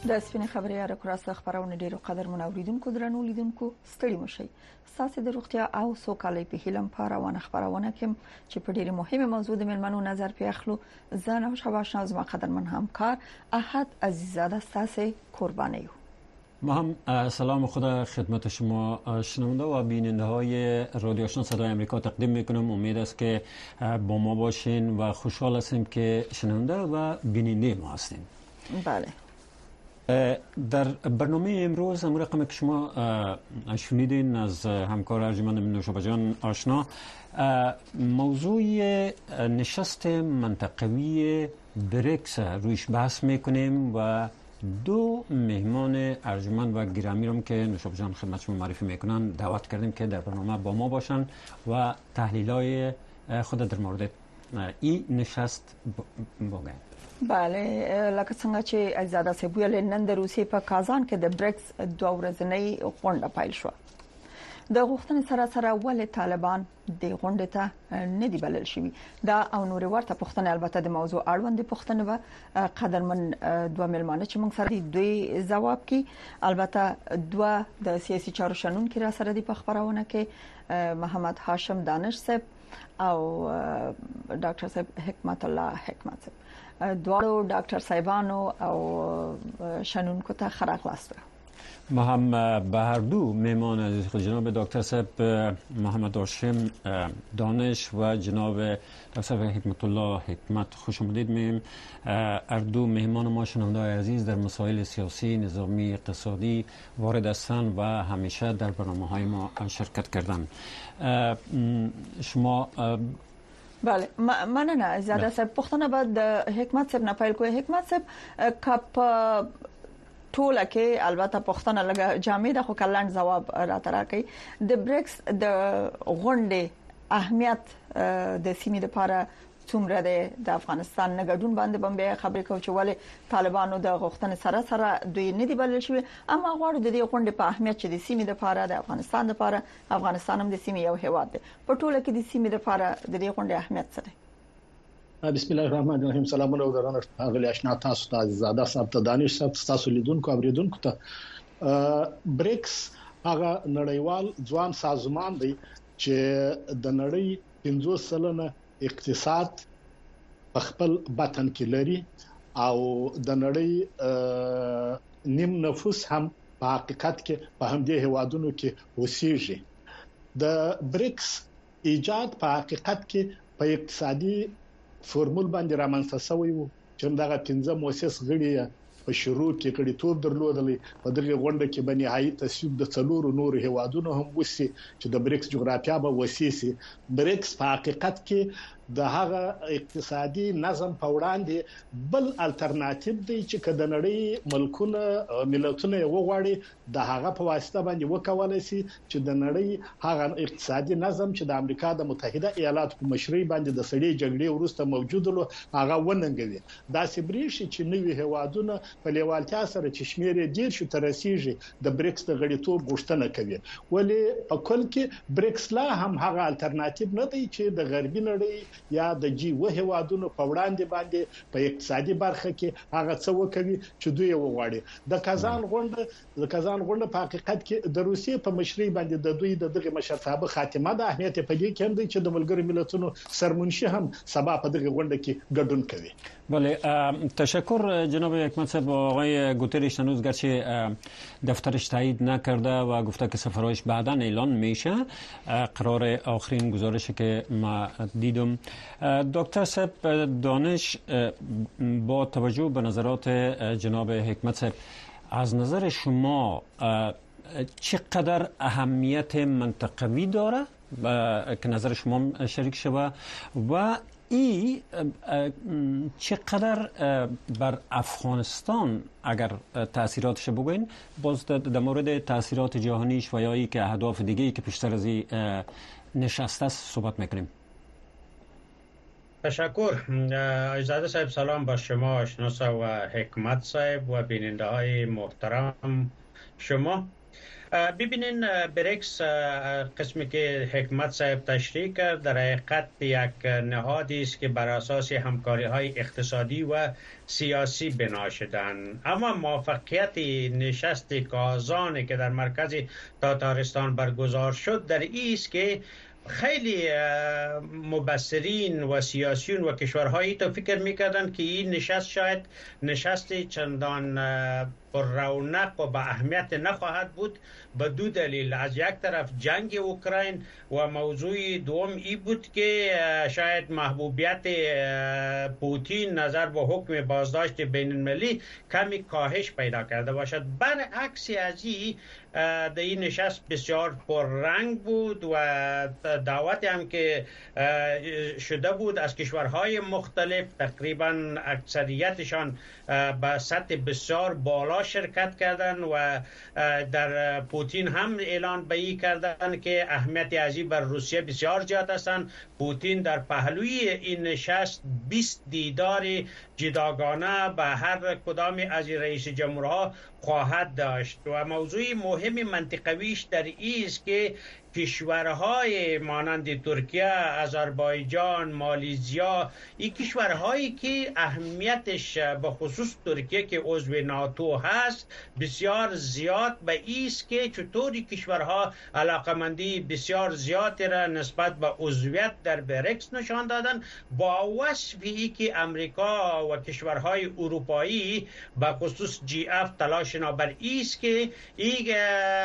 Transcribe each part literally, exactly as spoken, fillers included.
د سپینې خبرې یا راکراسته خبرونه ډیرو قدر منوریدونکو درنو لیدونکو ستړي مشي ساسي د روغتیا او سوکالۍ په هیلم پاروانه خبرونه کوم چې په ډیره مهمه موضوع د ملمنو نظر په اخلو زه نو شباش ناز ما قدرمن همکار احد عزیزاده ساسي قربانی ما هم سلام خدا خدمت شما شنونده و بیننده های رادیو آشنا صدای آمریکا تقدیم میکنم. امید است که با ما باشین و خوشحال هستیم که شنونده و بیننده ما هستیم. بله. در برنامه امروز هم رقم که شما شنیدین از همکار ارجمند نوشابه جان آشنا، موضوع نشست منطقوی بریکس رویش بحث میکنیم و دو مهمان ارجمند و گرامی رو که نوشابه جان خدمت شما معرفی میکنن دعوت کردیم که در برنامه با ما باشن و تحلیل‌های خود در مورد این نشست بگن. بله، لکه څنګه چې عزیزاده صاحب ویل نن د روسیې په کازان کې د بریکس دوه ورځنۍ غونډه پیل شو. د غوښتنې سره سره ولې طالبان د غونډې ته نه دی بلل شوی دا او نور ورته پوښتنه البته د موضوع اړوند پوښتنه و قدرمن دوه ملمانه چې موږ سره دوی جواب کی البته دوه د سیاسي چارو شنن کې را سره دی په خبرونه کې محمد هاشم دانش صاحب او ډاکټر صاحب حکمت الله حکمت صاحب دوارو ډاکټر صاحبانو او شنونکو ته خراغلاست. ما هم به هر دو مهمان عزیز خود جناب دکتر صاحب محمد هاشم دانش و جناب دکتر صاحب حکمت الله حکمت خوش آمدید میم. هر دو مهمان ما شنونده عزیز در مسائل سیاسی، نظامی، اقتصادی وارد هستند و همیشه در برنامه‌های ما شرکت کردند. شما بله مننه زیاده صاحب پښتنه بعد حکمت صاحب نه پیل کوي. حکمت صاحب کپ ټوله کې البته پښتنه لګه جامع د خو کلند جواب راته راکړي د بریکس د غونډې اهمیت د سیمې لپاره څومره ده د افغانستان نه ګډون باندې باندې خبرې کوي چې ولې طالبانو د غوښتنې سره سره دوی نه دی بلل شوی اما غواړي د دې غونډې په اهمیت چې د سیمې لپاره د افغانستان لپاره افغانستان هم د سیمې یو هیواد دی په ټوله کې د سیمې لپاره د دې غونډې اهمیت څه دی؟ بسم الله الرحمن الرحیم. سلامونه او درنه غلی آشنا تاسو ته عزیزاده صاحب ته دانش صاحب تاسو لیدونکو اوریدونکو ته بریکس هغه نړیوال ځوان سازمان دی چې د نړۍ پنځوس سلنه اقتصاد په خپل بطن کې لري او د نړۍ نیم نفوس هم په حقیقت کې په همدې هوادونو کې اوسېږي. د بریکس ایجاد په حقیقت کې په اقتصادي فورمول باندې رامنځته شوی وو چې دغه پنځه مؤسس غړي په شروع کې کړي توپ درلودلې په دغه غونډه کې به نهایي تصویب د څلورو نور هوادونو هم وسی چې د بریکس جغرافیا به وسیسي. بریکس په حقیقت کې د هغه اقتصادي نظم په وړاندې بل الټرناتیو دی چې کله نړۍ ملکونه ملتونه وغواړي د هغه په واسطه باندې وکولای شي چې د نړۍ هغه اقتصادي نظم چې د امریکا د متحده ایالاتو په مشرۍ باندې د سړي جګړې وروسته موجودلو هغه وننګوي. دا سبریشي چې نوې هوادونه په لیوالتیا سره چې شمیر ډیر شو ترسيږي د بریکس د غړیتوب غوښتنه کوي ولی په کل کې بریکس لا هم هغه الټرناتیو نه دی چې د غربي نړۍ یا د جی و هوادونو په وړاندې باندې په اقتصادي برخه کې هغه څه وکوي چې دوی وغواړي. د کازان غونډه د کازان غونډه په حقیقت کې د روسیې په مشرۍ باندې د دوی د دغه مشرتابه خاتمه د اهمیت په دې کې دی چې د ملګرو ملتونو سرمنشي هم سبا په دغه غونډه کې ګډون کوي. بله تشکر جناب حکمت صاحب. آقای گوترش هنوز گرچه دفترش تایید نکرده و گفته که سفرهایش بعداً اعلان میشه. قرار آخرین گزارشی که ما دیدم. دکتر صاحب دانش با توجه به نظرات جناب حکمت صاحب از نظر شما چقدر اهمیت منطقوی داره که نظر شما شریک شوه و ای چقدر بر افغانستان اگر تاثیراتش بگوین باز در مورد تاثیرات جهانیش و یا ای که اهداف دیگه ای که پیشتر از این نشسته صحبت میکنیم. تشکر. عزیزاده صاحب سلام با شما آشنا و حکمت صاحب و بیننده های محترم شما. ببینین بریکس قسمی که حکمت صاحب تشریح کرد در حقیقت یک نهادی است که بر اساس همکاری های اقتصادی و سیاسی بنا شدن. اما موفقیت نشست کازان که در مرکز تاتارستان برگزار شد در این است که خیلی مبصرین و سیاسیون و کشورهایی تو فکر میکردن که این نشست شاید نشست چندان پر رونق و با اهمیت نخواهد بود، به دو دلیل. از یک طرف جنگ اوکراین و موضوع دوم ای بود که شاید محبوبیت پوتین نظر به حکم بازداشت بین المللی کمی کاهش پیدا کرده باشد. برعکس از این در این نشست بسیار پررنگ بود و دعوت هم که شده بود از کشورهای مختلف، تقریبا اکثریتشان به سطح بسیار بالا شرکت کردن و در پوتین هم اعلان به این کردن که اهمیت ازی بر روسیه بسیار زیاد هستند. پوتین در پهلوی این نشست بیست دیدار جداگانه به هر کدام از رئیس جمهورها خواهد داشت و موضوع مهم منطقویش در این است که کشورهای مانند ترکیه، آذربایجان، مالزیا، این کشورهایی که اهمیتش به خصوص ترکیه که عضو ناتو هست بسیار زیاد به ایست که چطوری کشورها علاقمندی بسیار زیادی را نسبت به عضویت در بریکس نشان دادن، با وصفی که امریکا و کشورهای اروپایی به خصوص جی اف تلاشنا بر ایست که این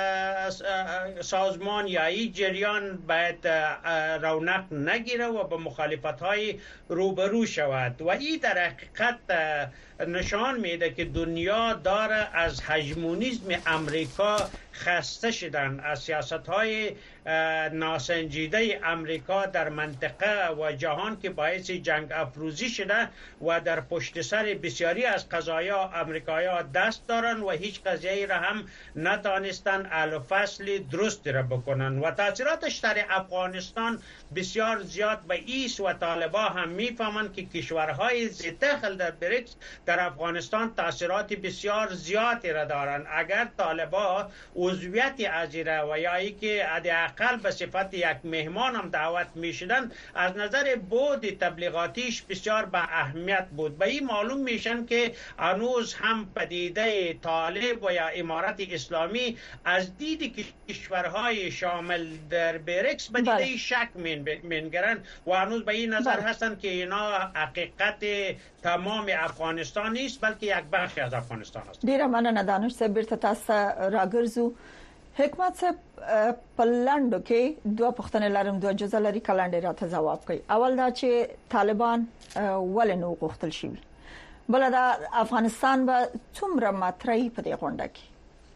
سازمان یا این جریان باید رونق نگیره و به مخالفت‌های روبرو شود و این در حقیقت نشان میده که دنیا داره از هژمونیسم امریکا خسته شدن، از سیاست‌های ناسنجیده امریکا در منطقه و جهان که باعث جنگ افروزی شده و در پشت سر بسیاری از قضایا امریکایی‌ها دست دارن و هیچ قضیه‌ای را هم نتانستن حل و فصل درست را بکنن و تاثیراتش در افغانستان بسیار زیاد به ایست و طالبا هم میفهمند که کشورهای ضد در بریکس در افغانستان تاثیرات بسیار زیادی را دارن. اگر طالبا عضویت ازیره و یا ای که حداقل به صفت یک مهمان هم دعوت میشدن، از نظر بود تبلیغاتیش بسیار با اهمیت بود. به این معلوم میشن که هنوز هم پدیده طالب و یا امارت اسلامی از دید کشورهای شامل در بریکس به دیده شک منگرن و هنوز به این نظر هستن که اینا حقیقت تمام افغانستان نیست بلکه یک بخشی از افغانستان است. ډیره مننه دانش صاحب، بیرته تاسو راګرځو. حکمت صاحب په لاندو کې دوه پوښتنې لرم، دوه جزء لري، کلاندې راته جواب کوي. اول دا چې طالبان ولې نو غوښتل شي، بل دا افغانستان به څومره ماتري په دې غونډه کې.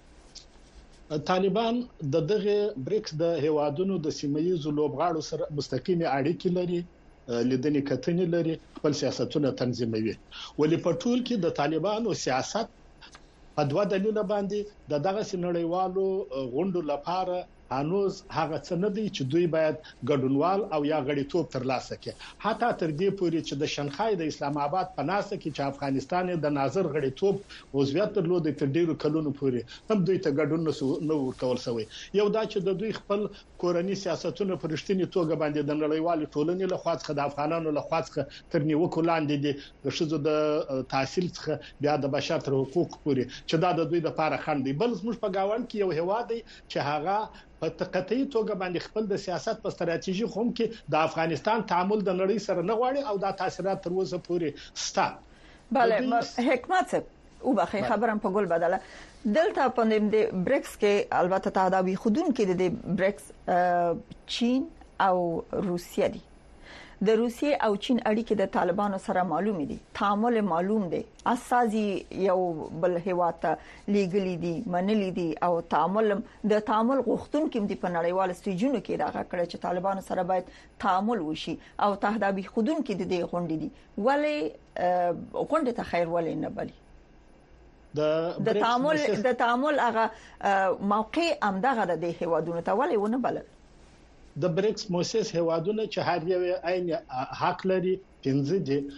طالبان د دغه بریکس د هیوادونو د سیمایي لوبغاړو سره مستقیمه اړیکې لري، لیدنې کتنې لري، خپل سیاستونه تنظیموي. ولې په ټول کې د طالبانو سیاست په دوه دلیل باندې د دغه سنړیوالو غونډو لپاره هنوز هغه څه نه دی چې دوی باید ګډونوال او یا غړیتوب ترلاسه کړي. حتی تر دې پورې چې د شنغهای د اسلام آباد په ناسه کې چې افغانستان د ناظر غړیتوب عضویت درلود تر ډیرو کلونو پورې هم دوی ته ګډون نه ورکول شوی. یو دا چې د دوی خپل کورنی سیاستونه په رښتینی توګه باندې د نړیوال ټولنې له خوا څخه د افغانانو له خوا څخه تر نیوکو لاندې دي، د شذو د تحصیل څخه بیا د بشر تر حقوق پورې چې دا د دوی د لپاره خنډ دی. بل زموږ په گاوند کې یو هواد دی چې هغه په قطعي توګه باندې خپل د سیاست په ستراتیژي هم کې د افغانستان تعامل د نړۍ سره نه غواړي او دا تاثیرات تر اوسه پورې ستا. بله حکمت صاحب او بخې خبرم په ګل بدله دلته په د بریکس کې البته تعدادي خودون کې د بریکس چین او روسیه دي. د روسیې او چین اړیکې د طالبانو سره معلومې دي، تعامل معلوم دی، اساسي یو بل هیواد ته لیګلی دي، منلي دي او تعامل د تعامل غوښتونکو دي په نړیوال سټیجونو کې دا غکړه چې طالبانو سره باید تعامل وشي او تهدابي خودونکو دي د غونډې دي. ولی غونډه ته خیر ولې نه بلی د تعامل د تعامل هغه موقع امدغه د هیوادونو ته ولې ونه بل. د بریکس موسس هیوادونه چې هر یو عین حق لري پنځه دي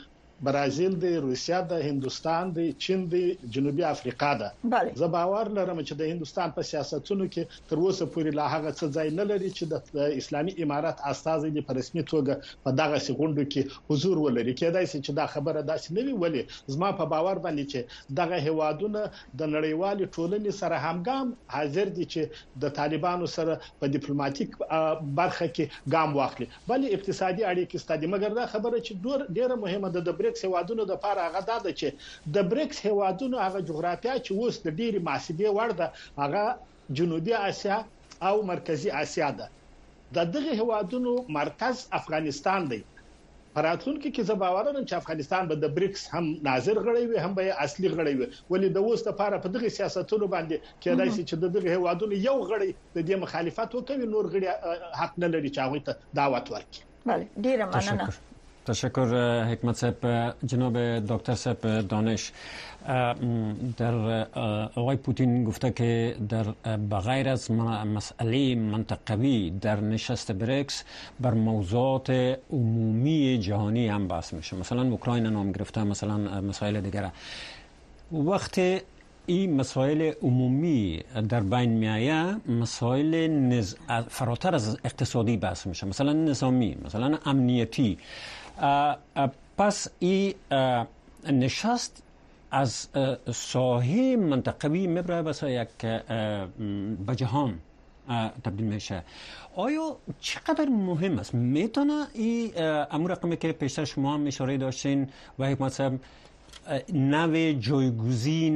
برازیل دی، روسیه ده، هندوستان دی، چین دی، جنوبي افریقا ده. زه باور لرم چې د هندوستان په سیاستونو کې تر اوسه پورې لا هغه څه ځای نه لري چې د اسلامي امارات استازي د رسمي توګه په دغه سیغوندو کې حضور ولري. کېدای شي چې دا خبره داسې نه وي، ولی زما په باور باندې چې دغه هوادونه د نړیوال ټولنې سره همګام حاضر دي چې د طالبانو سره په ډیپلوماټیک برخه کې ګام واخلي. بل اقتصادي اړیکې ستاسو مګر دا خبره چې ډیره مهمه ده د بریکس هوادونو د لپاره هغه ده چې د بریکس هوادونو هغه جغرافیه چې اوس د ډیری محاسبې وړ ده هغه جنوبي اسیا او مرکزی اسیا ده. د دغه هوادونو مرکز افغانستان دی. پراتونکو کې زه باور لرم چې افغانستان به د بریکس هم ناظر غړی وي هم به اصلي غړی وي، ولې د اوس لپاره په دغه سیاستونو باندې کېدای شي چې د دغه هوادونو یو غړی د دې مخالفت وکړي، نور غړي حق نه لري چې هغه ته دعوت ورکړي. بله، ډیره مننه. تشکر حکمت صاحب. جناب دکتر صاحب دانش، در آقای پوتین گفته که در بغیر از مسئله منطقوی در نشست بریکس بر موضوعات عمومی جهانی هم بحث میشه، مثلا اوکراین نام گرفته، مثلا مسائل دیگره. وقتی این مسائل عمومی در بین میایه، مسائل نز... فراتر از اقتصادی بحث میشه، مثلا نظامی، مثلا امنیتی. پس این نشست از ساحه منطقوی میبره بس یک به جهان تبدیل میشه. آیا چقدر مهم است؟ میتونه این امور رقمی که پیشتر شما هم اشاره داشتین و حکمت صاحب نوع جایگزین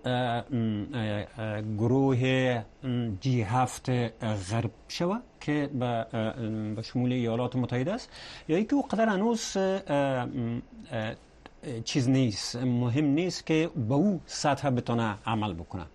گروه جی هفت غرب شود که به شمول ایالات متحده است، یا اینکه اونقدر هنوز چیز نیست، مهم نیست که به او سطح بتونه عمل بکنه؟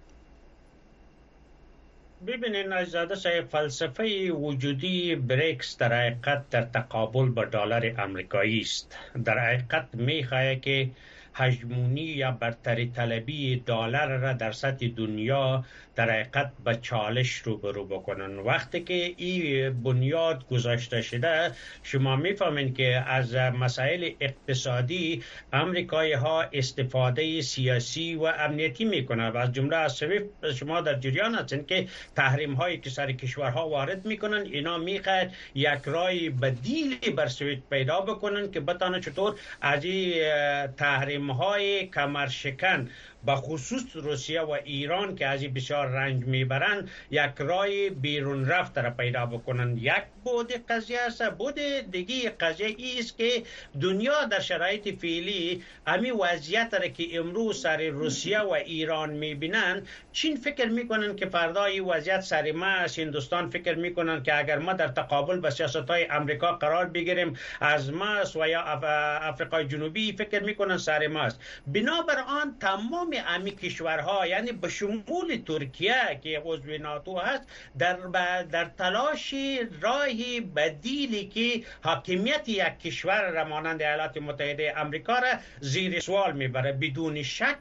ببینید نایزاده صاحب، فلسفه وجودی بریکس در حقیقت در تقابل با دلار آمریکایی است. در حقیقت میخواهد که هژمونی یا برتری طلبی دلار را در سطح دنیا در حقیقت به چالش روبرو بکنن. وقتی که این بنیاد گذاشته شده، شما میفهمین که از مسائل اقتصادی امریکایی ها استفاده سیاسی و امنیتی میکنن و از جمله از سویفت شما در جریان هستین که تحریم هایی که سر کشورها وارد میکنن، اینا میخواد یک راه بدیلی بر سویفت پیدا بکنن که بتانه چطور از این تحریم های کمرشکن با خصوص روسیه و ایران که از این بسیار رنج میبرن یک راه بیرون رفت را پیدا بکنن. یک بود قضیه است. بود دیگه قضیه ای است که دنیا در شرایط فعلی امی وضعیت را که امروز سر روسیه و ایران میبینن، چین فکر میکنن که فردا این وضعیت سر ما است. هندوستان فکر میکنن که اگر ما در تقابل با سیاست‌های امریکا قرار بگیریم از ماست، و یا آفریقای جنوبی فکر میکنن سر ما است. بنابراین تمام امی کشورها، یعنی به شمول ترکیه که عضو ناتو هست، در در تلاش راهی بدیلی که حاکمیت یک کشور را مانند ایالات متحده آمریکا را زیر سوال میبره. بدون شک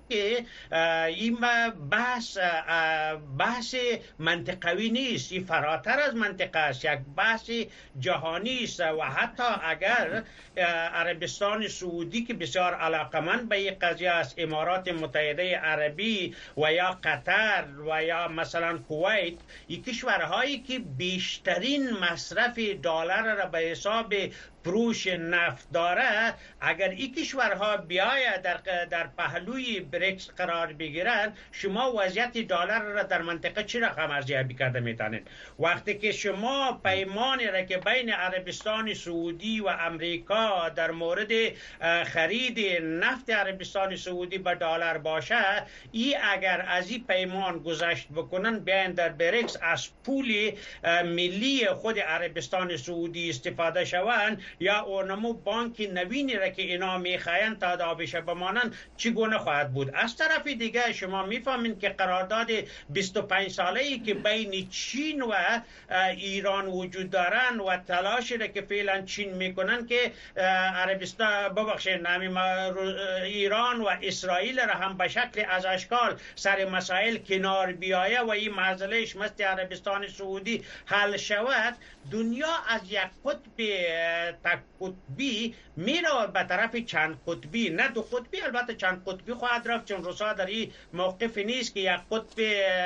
این بحث بحث منطقوی نیست، این فراتر از منطقه است، یک بحث جهانی است. و حتی اگر عربستان سعودی که بسیار علاقمند به این قضیه است، امارات متحده عربی و یا قطر و یا مثلا کویت، این کشورهایی که بیشترین مصرف دلار را به حساب فروش نفت داره، اگر این کشورها بیاید در در پهلوی بریکس قرار بگیرند، شما وضعیت دلار را در منطقه چی رقم ارزیابی کرده میتونید؟ وقتی که شما پیمانی را که بین عربستان سعودی و امریکا در مورد خرید نفت عربستان سعودی به دلار باشه، ای اگر از این پیمان گذشت بکنن، بیاین در بریکس از پول ملی خود عربستان سعودی استفاده شوند، یا اونمو بانک نوینی را که اینا میخواین تداویش بمانن، چگونه خواهد بود؟ از طرف دیگه شما میفهمین که قرارداد بیست و پنج ساله ای که بین چین و ایران وجود دارن و تلاشی را که فعلا چین میکنن که عربستان ببخشید ایران و اسرائیل را هم به شکل از اشکال سر مسائل کنار بیایه و این معضلهش مثل عربستان سعودی حل شود، دنیا از یک قطب تک قطبی میره به طرف چند قطبی، نه دو قطبی، البته چند قطبی خواهد رفت، چون روسا در این موقف نیست که یک قطب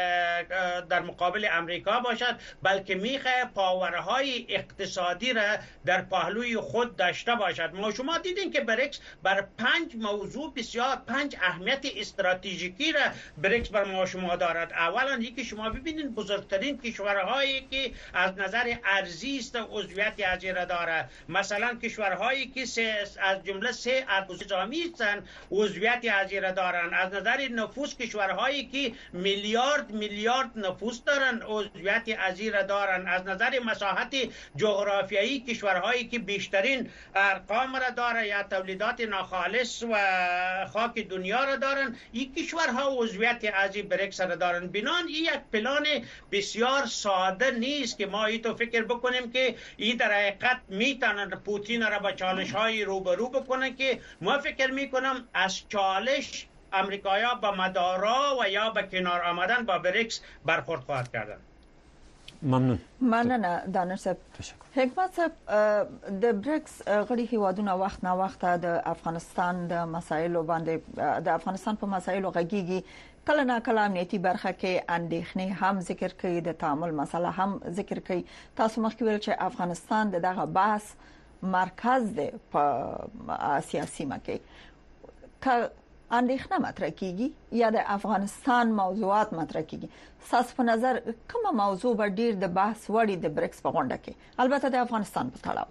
در مقابل امریکا باشد، بلکه میخواه پاورهای اقتصادی را در پهلوی خود داشته باشد. ما شما دیدین که بریکس بر پنج موضوع بسیار، پنج اهمیت استراتژیکی را بریکس بر ما شما دارد. اولا یکی شما ببینید بزرگترین کشورهایی که از نظر ارزی است عضویت از را داره، مثلا کشورهایی که از جمله سه اربوز نظامی هستند عضویت از را دارند. از نظر نفوس کشورهایی که میلیارد میلیارد نفوس دارند عضویت از را دارند. از نظر مساحت جغرافیایی کشورهایی که بیشترین ارقام را داره یا تولیدات ناخالص و خاک دنیا را دارند، این کشورها عضویت از بریکس را دارند. بنان این یک پلان بسیار ساده نیست که ما ای تو فکر بکنیم که این در حقیقت میتونن پوتین را با چالش های روبرو بکنن، که ما فکر میکنم از چالش امریکایا با مدارا و یا به کنار آمدن با بریکس برخورد خواهد کردن. ممنون. مننه دانش صاحب. حکمت صاحب، د بریکس غړي هیوادونه وخت نه وخت د افغانستان د مسایلو باندې د افغانستان په مسایلو غږیږي، کله نه کله امنیتي برخه کې اندېښنې هم ذکر کوي، د تعامل مسله هم ذکر کوي. تاسو مخکې ویل چې افغانستان د دغه بحث مرکز دی په سیاسي مکه کې. اندېښنه مطرح کیږي یا د افغانستان موضوعات مطرح کیږي، تاسو په نظر کومه موضوع به ډیر د بحث وړي د بریکس په غونډه کې، البته د افغانستان په تړاو؟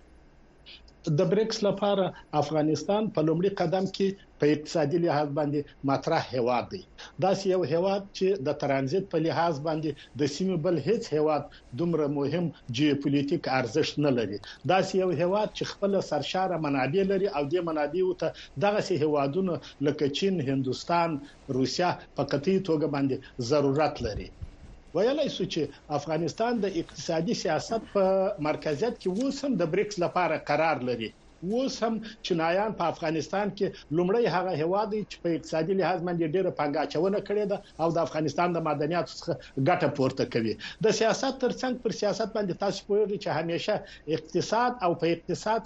د بریکس لپاره افغانستان په لومړي قدم کې په اقتصادي لحاظ باندې مطرح هیواد دی. دا یو هیواد چې د ترانزیت په لحاظ باندې د سیمې بل هیڅ هیواد دومره مهم جیوپولیټیک ارزښت نه لري. دا یو هیواد چې خپل سرشاره منابع لري او د منابعو ته دغه سي هیوادونه لکه چین، هندستان، روسیا په قطعي توګه باندې ضرورت لري. ویلای شو چې افغانستان د اقتصادي سیاست په مرکزیت کې اوس هم د بریکس لپاره قرار لري. اوس هم چینایان په افغانستان کې لومړی هغه هیواد چې په اقتصادي لحاظ باندې ډیره پانګاچونه کړې ده او د افغانستان د معدنیاتو څخه ګټه پورته کوي. د سیاست ترڅنګ پر سیاست باندې تاسو پوهیږئ چې همیشه اقتصاد او په اقتصاد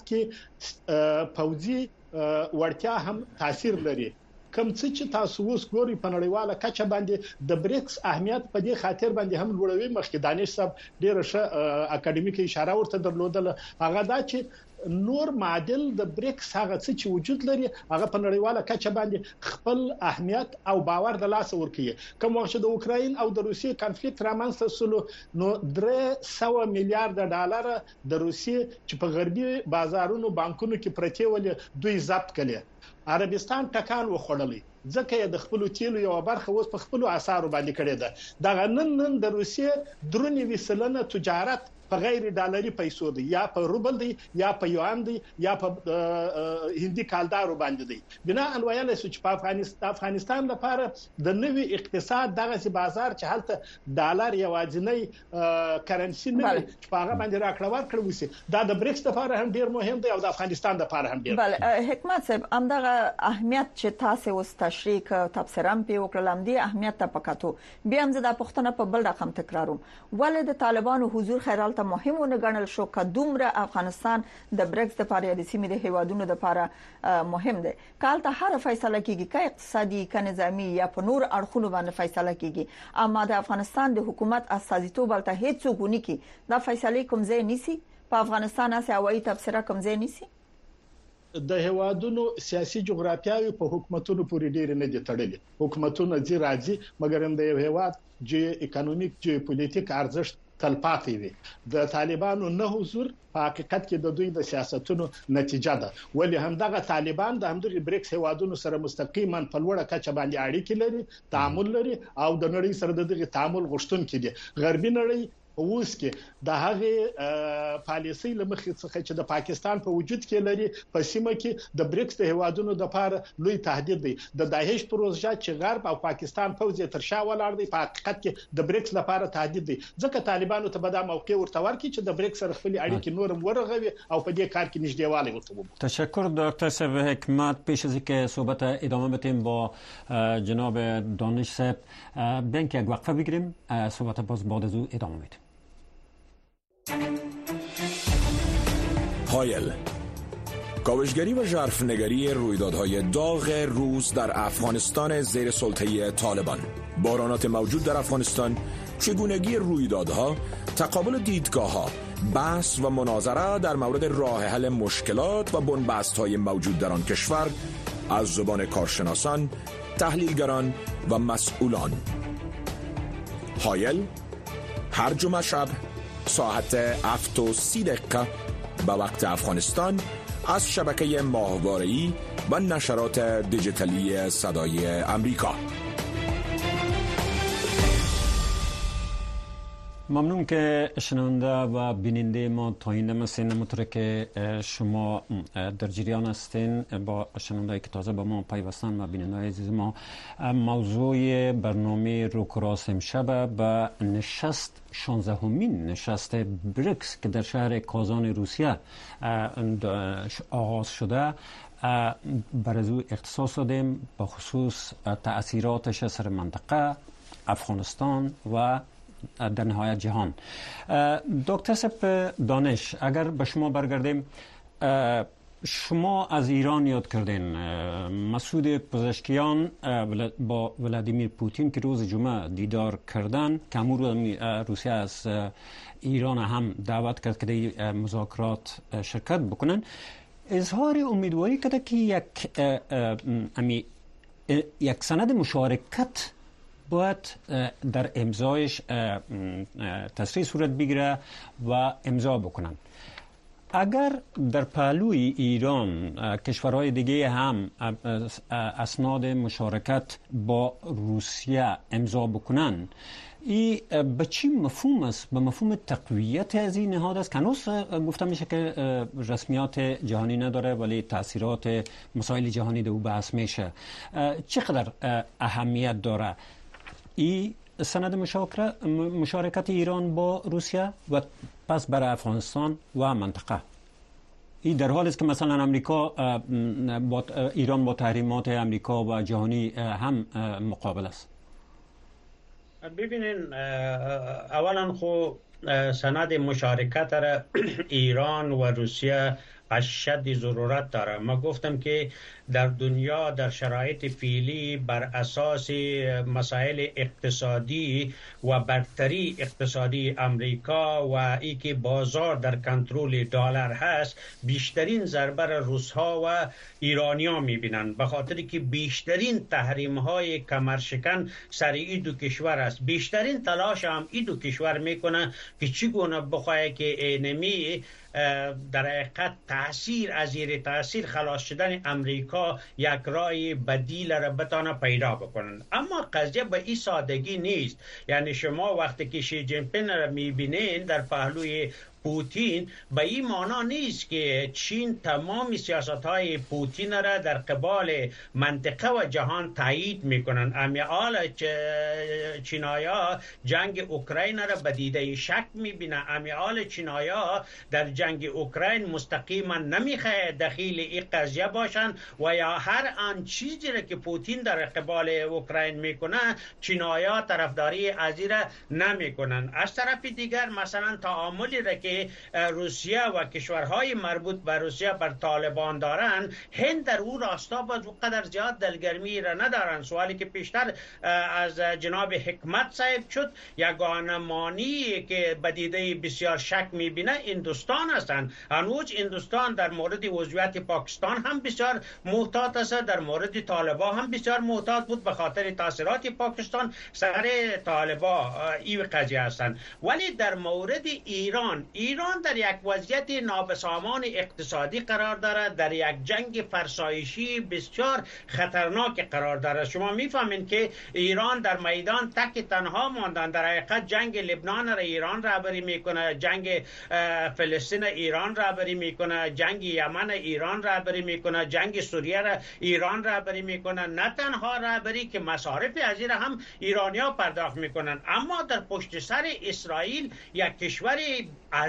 کې پوځي وړتیا هم تاثیر لري. کوم څه چې تاسو اوس ګوري په نړیواله کچه باندې د بریکس اهمیت په دې خاطر باندې هم لوړوي. مخکې دانش صاحب ډیره ښه اکاډمیک اشاره ورته درلودله، هغه دا چې نور معادل د بریکس هغه څه چې وجود لري هغه په نړیواله کچه باندې خپل اهمیت او باور د لاس ورکړي. کوم وخت د اوکراین او د روسیې کنفلیکټ رامنځته شول نو درې سوه میلیارډ ډالر د روسیې چې په غربي بازارونو بانکونو کې پرته ولې دوی ضبط کړي. عربستان ټکان وخوړلې ځکه د خپل تیلو یو برخه اوس په خپل اسعارو باندې کړې ده. دا نن نن د روسیې درونی وسلنه تجارت په غیر ډالري پیسو دی، یا په روبل دی، یا په یوان دی، یا په هندي کالدارو باندې دی. بنا ان ویل چې په افغانستان افغانستان لپاره د نوي اقتصاد دغه بازار چې هلته ډالر یوازینی کرنسي نه چې په هغه باندې راکړه ورکړه وسی، دا د بریکس لپاره هم ډیر مهم دی او د افغانستان لپاره هم ډیر. بله حکمت صاحب، همدغه اهمیت چې تاسو اوس تشریح تبصره په وکړم دی اهمیت ته پکاتو. بیا هم زه د پښتنه په بل رقم تکراروم، ولې د طالبانو حضور خیرال مهمونه ګڼل شو که دومره افغانستان د بریکس لپاره د سیمې د هیوادونو لپاره مهم دی؟ کله ته هر فیصله کیږي که اقتصادي که نظامی یا په نور اړخونو باندې فیصله کیږي، اما د افغانستان د حکومت استازیتوب ته هیڅ څوک کی دا فیصله کوم ځای نیسی په افغانستان اسه هوایي تبصره کوم ځای نیسی. د هیوادونو سیاسي جغرافیاوي په حکومتونو پورې ډیر نه دي تړلي. حکومتونه ځي راځي، مګر د یو هیواد جی اکونومیک جی پولیټیک ارزښت تلپاتې وي. د طالبانو نه حضور په حقیقت کې د دوی د سیاستونو نتیجه ده. ولی هم دغه طالبان د همدغه بریکس هیوادونو سره مستقیما په لوړه کچه باندې اړیکې لري، تعامل لري او د نړۍ سره دغه تعامل غوښتونکي دي. غربي نړۍ اوس کې د هغه پالیسي لمخې څخه چې د پاکستان په وجود کې لري په سیمه کې د بریکس د هیوادونو د لپاره لوی تهدید دی. د داعش پروژه چې غرب او پاکستان پوځ تر شا ولاړ دی په حقیقت کې د بریکس لپاره تهدید دی، ځکه طالبانو ته به دا موقع ورته ورکړي چې د بریکس سره خپل اړیکې نورم ورغوي او په دې کار کې نږدېوالی ورته وکړي. تشکر دکتر صاحب حکمت. پیش از اینکه صحبت ادامه بدیم با جناب دانش صاحب بیاین که یک وقفه بگیریم، صحبت باز بعد از او ادامه میدیم. هایل، کاوشگری و ژرفنگری رویدادهای داغ روز در افغانستان زیر سلطه طالبان، بحرانات موجود در افغانستان، چگونگی رویدادها، تقابل دیدگاه‌ها، بحث و مناظره در مورد راه حل مشکلات و بنبست‌های موجود در آن کشور از زبان کارشناسان، تحلیلگران و مسئولان. هایل هر جمعه شب ساعت هفت و سی دقیقه به وقت افغانستان از شبکه ماهواره‌ای و نشرات دیجیتالی صدای امریکا. ممنون که شنونده و بیننده ما تا این دم هستین. همونطور که شما در جریان هستین با شنونده که تازه با ما پیوستن و بیننده عزیز ما، موضوع برنامه روکراس امشب به نشست شانزدهمین نشست بریکس که در شهر کازان روسیه آغاز شده بر از او اختصاص دادیم، به خصوص تأثیراتش سر منطقه، افغانستان و در نهایت جهان. دکتر سپ دانش، اگر به شما برگردیم، شما از ایران یاد کردین. مسعود پزشکیان با ولادیمیر پوتین که روز جمعه دیدار کردن، که امور روسیه از ایران هم دعوت کرد که در مذاکرات شرکت بکنن، اظهار امیدواری کرده که یک امی یک سند مشارکت باید در امضایش تصریح صورت بگیره و امضا بکنن. اگر در پهلوی ایران کشورهای دیگه هم اسناد مشارکت با روسیه امضا بکنن، این به چی مفهوم است؟ به مفهوم تقویت از این نهاد است که هنوز گفته میشه که رسمیات جهانی نداره ولی تاثیرات مسائل جهانی دو بحث میشه. چقدر اهمیت داره این سند مشارکت ایران با روسیه و پس برای افغانستان و منطقه؟ این در حالی است که مثلا امریکا با ایران با تحریمات امریکا و جهانی هم مقابل است. ببینین، اولا خو سند مشارکت را ایران و روسیه اشد ضرورت داره. ما گفتم که در دنیا در شرایط فعلی بر اساس مسائل اقتصادی و برتری اقتصادی امریکا و ای که بازار در کنترل دلار هست، بیشترین ضربه را روس‌ها و ایرانی‌ها می‌بینند، به خاطر که بیشترین تحریم های کمرشکن سر این دو کشور است. بیشترین تلاش هم این دو کشور میکنه که چگونه بخواه که اینمی در حقیقت تاثیر از زیر تاثیر خلاص شدن امریکا یک راه بدیل را بتانه پیدا بکنن. اما قضیه به این سادگی نیست. یعنی شما وقتی که شی جین پینگ را میبینین در پهلوی پوتین، به این معنا نیست که چین تمام سیاست‌های پوتین را در قبال منطقه و جهان تایید میکنن. امیال چینایا جنگ اوکراین را به دیده شک میبینن. امیال چینایا در جنگ اوکراین مستقیما نمیخواه دخیل این قضیه باشن و یا هر آن چیزی را که پوتین در قبال اوکراین میکنه چینایا طرفداری از این را نمیکنن. از طرف دیگر مثلا تعاملی را که روسیه و کشورهای مربوط به روسیه بر طالبان دارن، هند در او راستا باز وقدر زیاد دلگرمی را ندارن. سوالی که پیشتر از جناب حکمت صاحب شد، یگانه مانی که بدیده بسیار شک میبینه هندوستان هستند. هنوز هندوستان در مورد وضعیت پاکستان هم بسیار محتاط است، در مورد طالبان هم بسیار محتاط بود به خاطر تاثیرات پاکستان سر طالبان این قضیه هستند. ولی در مورد ایران ایران در یک وضعیت نابسامان اقتصادی قرار دارد، در یک جنگ فرسایشی بسیار خطرناک قرار دارد. شما میفهمین که ایران در میدان تک تنها ماندن. در حقیقت جنگ لبنان را ایران رهبری میکنه، جنگ فلسطین ایران رهبری میکنه، جنگ یمن ایران رهبری میکنه، جنگ سوریه را ایران رهبری میکنه. نه تنها رهبری که مصارف از این هم ایرانیا پرداخت میکنن، اما در پشت سر اسرائیل یک کشور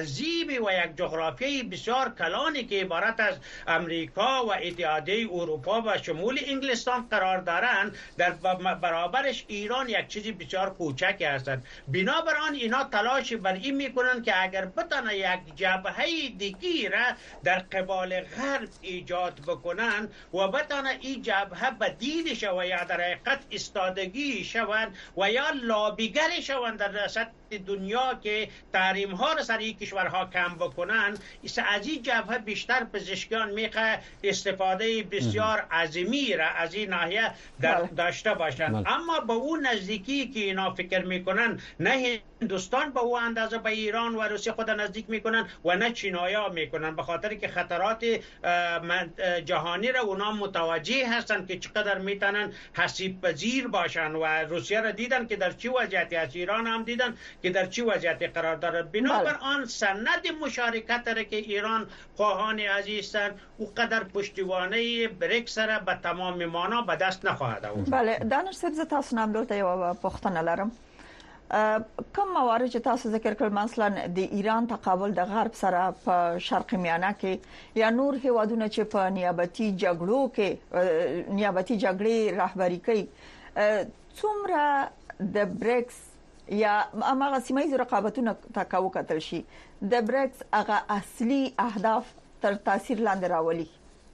عظیم و یک جغرافیای بسیار کلانی که عبارت از امریکا و اتحادیه اروپا و شمول انگلستان قرار دارند، در برابرش ایران یک چیزی بسیار کوچکی هستند. بنابراین اینا تلاش بر این میکنن که اگر بتونه یک جبهه دیگی را در قبال غرب ایجاد بکنن و بتونه این جبهه بدیل شود یا در حقیقت استادگی شوند و یا لابیگر شوند در سطح دنیا که تحریم ها را سر این کشورها کم بکنن، از این جبهه بیشتر پزشکان میخواه استفاده بسیار عظیمی را از این ناحیه داشته باشند. اما به اون نزدیکی که اینا فکر میکنن، نه هندوستان به اون اندازه به ایران و روسیه خود نزدیک میکنن و نه چینایا میکنن، به خاطر که خطرات جهانی را اونا متوجه هستن که چقدر میتونن حسیب پذیر باشن و روسیه را دیدن که در چی وضعیتی است، ایران هم دیدن که در چی وضعیتی قرار داره. بنابر آن سند مشارکت را که ایران خواهان عزیزن او قدر پشتیبانی بریکس را به تمام معنا به دست نخواهد آورد. بله، دانش صاحب زه تاسو نام دلته یو پوښتنه لرم. کوم موارد چې تاسو ذکر کړل مثلا د ایران تقابل د غرب سره په شرق میانه کې یا نور هیوادونه چې په نیابتي جګړو کې نیابتي جګړې رهبری کوي، څومره د بریکس یا هغه سیمایي رقابتونه تکاو کتل شي د بریکس هغه اصلي اهداف تر تاثیر لاندې راولي؟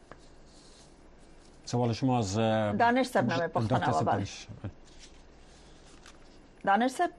سوال شما از دانش صاحب نامه پوښتنه وبال. دانش صاحب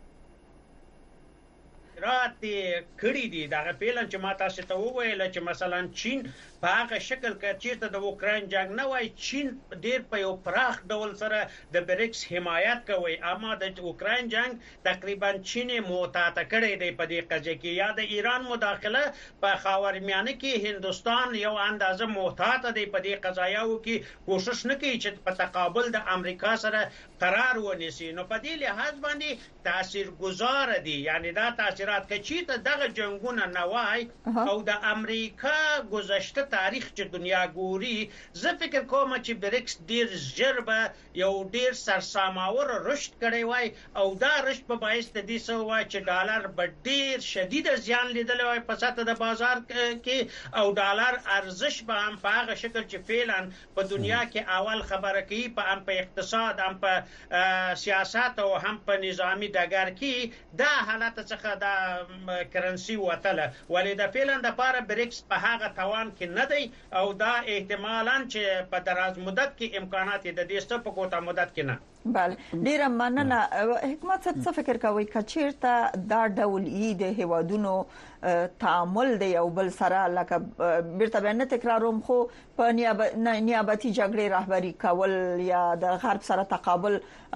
رات کړی دي دا پیلن چې ما تاسو ته وویل چې مثلا چین په هغه شکل کې چې د اوکرين جنگ نه وای، چین ډیر په یو پراخ ډول سره د بریکس حمایت کوي، اما د اوکرين جنگ تقریبا چین معتاد کړی دی په دې قضیه کې. یا د ایران مداخله په خاورمیانه کې هندستان یو اندازه معتاد دی په دې قضایاو کې، کوشش نه کوي چې په تقابل د امریکا سره قرار ونیسي. نو په دې لحاظ باندې تاثیرگذار دي، یعنی دا تاثیرات کې چې دغه جنگونه نه وای او د امریکا گذشته تاریخ چې دنیا ګوري، زه فکر کوم چې بریکس ډیر ژر به یو ډیر سرساماور رشد کړی وای او دا رشد په باعث د دې سو وای چې ډالر به ډیر شدید زیان لیدل وای په سطح د بازار کې او ډالر ارزش به هم په هغه شکل چې فعلا په دنیا کې اول خبره کوي په هم په اقتصاد هم په سیاست او هم په نظامی ډګر کې دا حالت څخه د کرنسي وتله، ولې د فعلا د پاره بریکس په هغه توان کې نه دی او دا احتمالاً چې په دراز مدت کې امکانات د دې څخه په کوټه مدت کې نه. بله، ډیره مننه. حکمت صاحب څه فکر کوي کچیرته دا ډول ای د هیوادونو تعامل دی یو بل سره لکه بیرته بیان تکراروم خو په نیابتي جګړې رهبری کول یا د غرب سره تقابل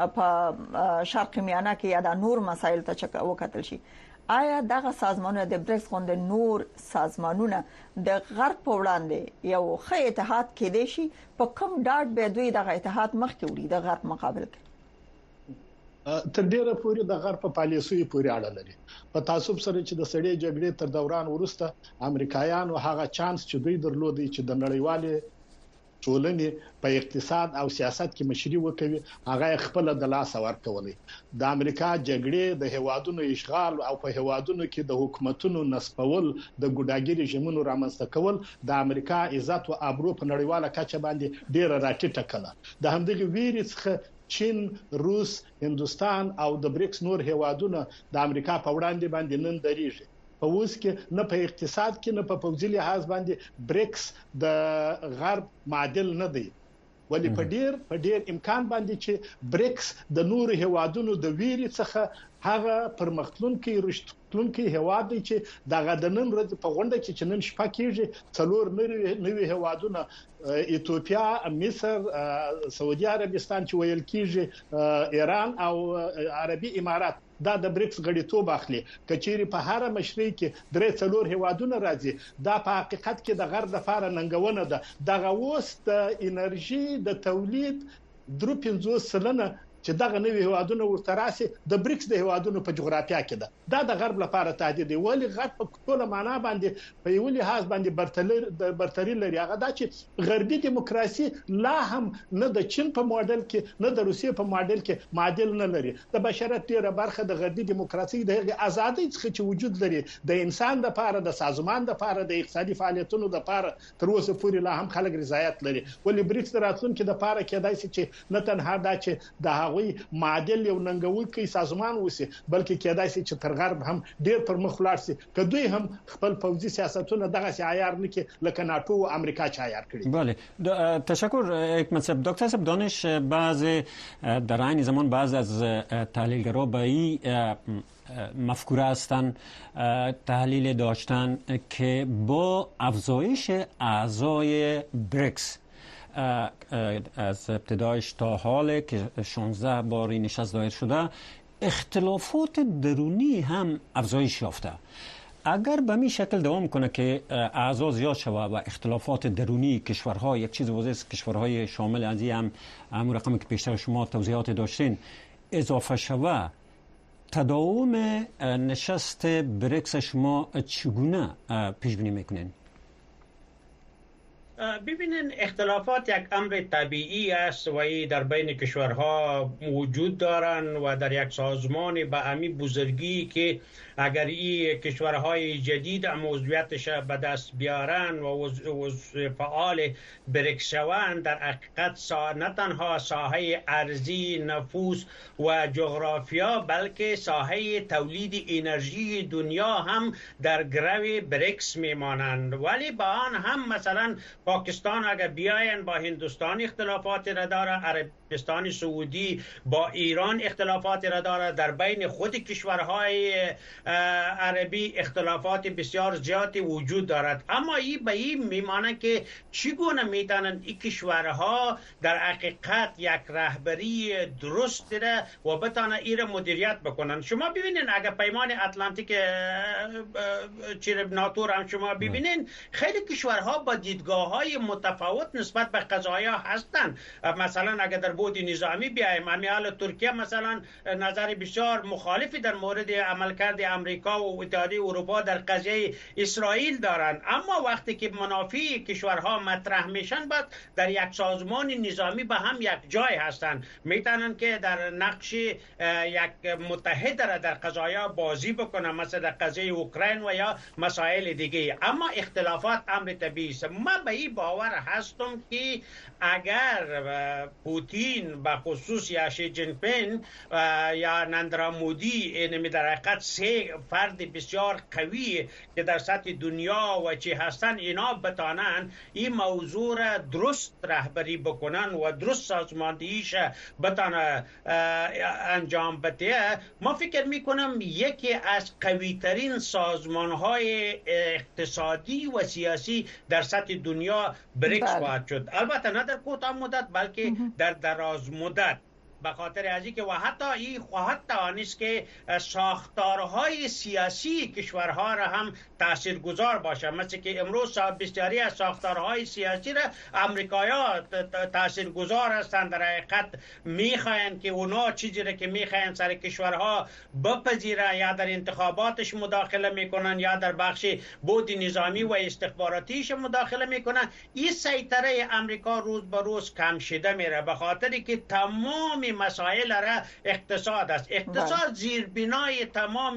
په شرق میانه کې یا د نور مسایل ته وکتل شي، آیا دغه سازمانونه د بریکس غوند نور سازمانونه د غرب په وړاندې یو ښه اتحاد کېدای شي؟ په کوم ډاډ به دوی دغه اتحاد مخکې وړي د غرب مقابل کې؟ تر ډیره پورې د غرب په پالیسۍ پورې اړه لري. په تعصب سره چې د سړې جګړې تر دوران وروسته امریکایانو هغه چانس چې دوی درلودي چې د نړیوالې ټولنې په اقتصاد او سیاست کې مشري وکوي، هغه خپل د لاس ورکولې. د امریکا جګړې د هوادونو اشغال او په هوادونو کې د حکومتونو نسبول د ګډاګي رژیمونو رامنځته کول د امریکا عزت او ابرو په نړیواله کچه باندې ډیره راټیټه کړه. د همدغه ویرې څخه چین، روس، هندستان او د بریکس نور هوادونه د امریکا په وړاندې باندې نن درېږي. په اوس کې نه په اقتصاد کې نه په پوځي لحاظ باندې بریکس د غرب معادل نه دی، ولی په ډیر په ډیر امکان باندې چې بریکس د نور هوادونو د ویري څخه هغه پرمختلونکي رشتلونکي هواد دي چې دغه د نن ورځ په غونډه کې چې نن شپه کېږي څلور نوي هوادونه ایتوپیا، مصر، سعودي عربستان چې ویل کېږي، ایران او عربي امارات دا د بریکس غړیتوب اخلي. کچېری په هر مشري کې درې څلور هوادونه راځي، دا په حقیقت کې د غرب د فار ننګونه ده. دغه اوس د انرژي د تولید درو پنځوس سلنه چې دغه نوې هوادونه ورته راسي د بریکس د هوادونو په جغرافیه کې ده دا د غرب لپاره تهدید دی ولی غرب په ټوله معنا باندې په یو لحاظ باندې برتری د برتری لري هغه دا چې غربي دیموکراسي لا هم نه د چین په موډل کې نه د روسیې په موډل کې معادل نه لري د بشریت ډیره برخه د غربي دیموکراسي د ازادۍ څخه چې وجود لري د انسان د لپاره د سازمان د لپاره د اقتصادي فعالیتونو د لپاره تر اوسه پورې لا هم خلک رضایت لري ولې بریکس راتلونکي د لپاره کېدای شي چې نه تنها دا چې د هغوی معادل یو ننګونکي سازمان وسی بلکې کېدای شي چې تر غرب هم ډیر پر مخ ولاړ شي کدوې هم خپل پوځي سیاستونه دغه سي عیار نه کې لکه ناتو او امریکا چا عیار کړی. بله تشکر حکمت صاحب. دکتر صاحب دانش بعض در عین زمان بعض از تحلیلگرا به این مفکوره هستند تحلیل داشتن که با افزایش اعضای بریکس از ابتدایش تا حال که شانزده بار این نشست دایر شده اختلافات درونی هم افزایش یافته. اگر به این شکل دوام کنه که اعضا زیاد شوه و اختلافات درونی کشورها یک چیز واضح است کشورهای شامل از هم همون رقمی که پیشتر شما توضیحات داشتین اضافه شوه تداوم نشست بریکس شما چگونه پیش بینی میکنین؟ ببینین اختلافات یک امر طبیعی است و ای در بین کشورها وجود دارن و در یک سازمان به امی بزرگی که اگر این کشورهای جدید عضویتش به دست بیارن و فعال بریکس شوند در حقیقت نه تنها ساحه ارضی نفوذ و جغرافیا بلکه ساحه تولید انرژی دنیا هم در گرو بریکس میمانند. ولی با آن هم مثلا پاکستان اگر بیاین با هندوستان اختلافات را داره، عربستان سعودی با ایران اختلافات را داره، در بین خود کشورهای عربی اختلافات بسیار زیادی وجود دارد. اما این به این میمانه که چگونه میتونن این کشورها در حقیقت یک رهبری درست را و بتانن این را مدیریت بکنن. شما ببینین اگر پیمان اتلانتیک چیره ناتو هم شما ببینین خیلی کشورها با دیدگاه های متفاوت نسبت به قضایا هستند. مثلا اگر در بود نظامی بیایم امیال ترکیه مثلا نظر بسیار مخالفی در مورد عملکرد امریکا و اتحادیه اروپا در قضیه اسرائیل دارند. اما وقتی که منافع کشورها مطرح میشن بعد در یک سازمان نظامی به هم یک جای هستند، میتونن که در نقش یک متحد را در قضایا بازی بکنن مثلا در قضیه اوکراین و یا مسائل دیگه. اما اختلافات امر طبیعی است. من به این باور هستم که اگر پوتین به خصوص یا شی جین پینگ یا نریندرا مودی نمی در حقیقت سه فرد بسیار قوی که در سطح دنیا و چی هستن اینا بتانن این موضوع را درست رهبری بکنن و درست سازماندهیش بتانن انجام بده، ما فکر میکنم یکی از قوی ترین سازمان های اقتصادی و سیاسی در سطح دنیا بریکس خواهد شد. البته نه در کوتاه مدت بلکه در دراز مدت، به خاطر ازی که و حتی این خواهد توانست که ساختارهای سیاسی کشورها را هم تاثیرگذار باشه. مثل که امروز بسیاری از ساختارهای سیاسی را امریکایی‌ها تاثیرگذار هستند، در حقیقت میخواین که اونا چیزی را که میخواین سر کشورها بپذیره یا در انتخاباتش مداخله میکنن یا در بخش بود نظامی و استخباراتیش مداخله میکنن. این سیطره امریکا روز به روز کم شده میره به خاطری که تمام مسائل را اقتصاد است. اقتصاد زیربنای تمام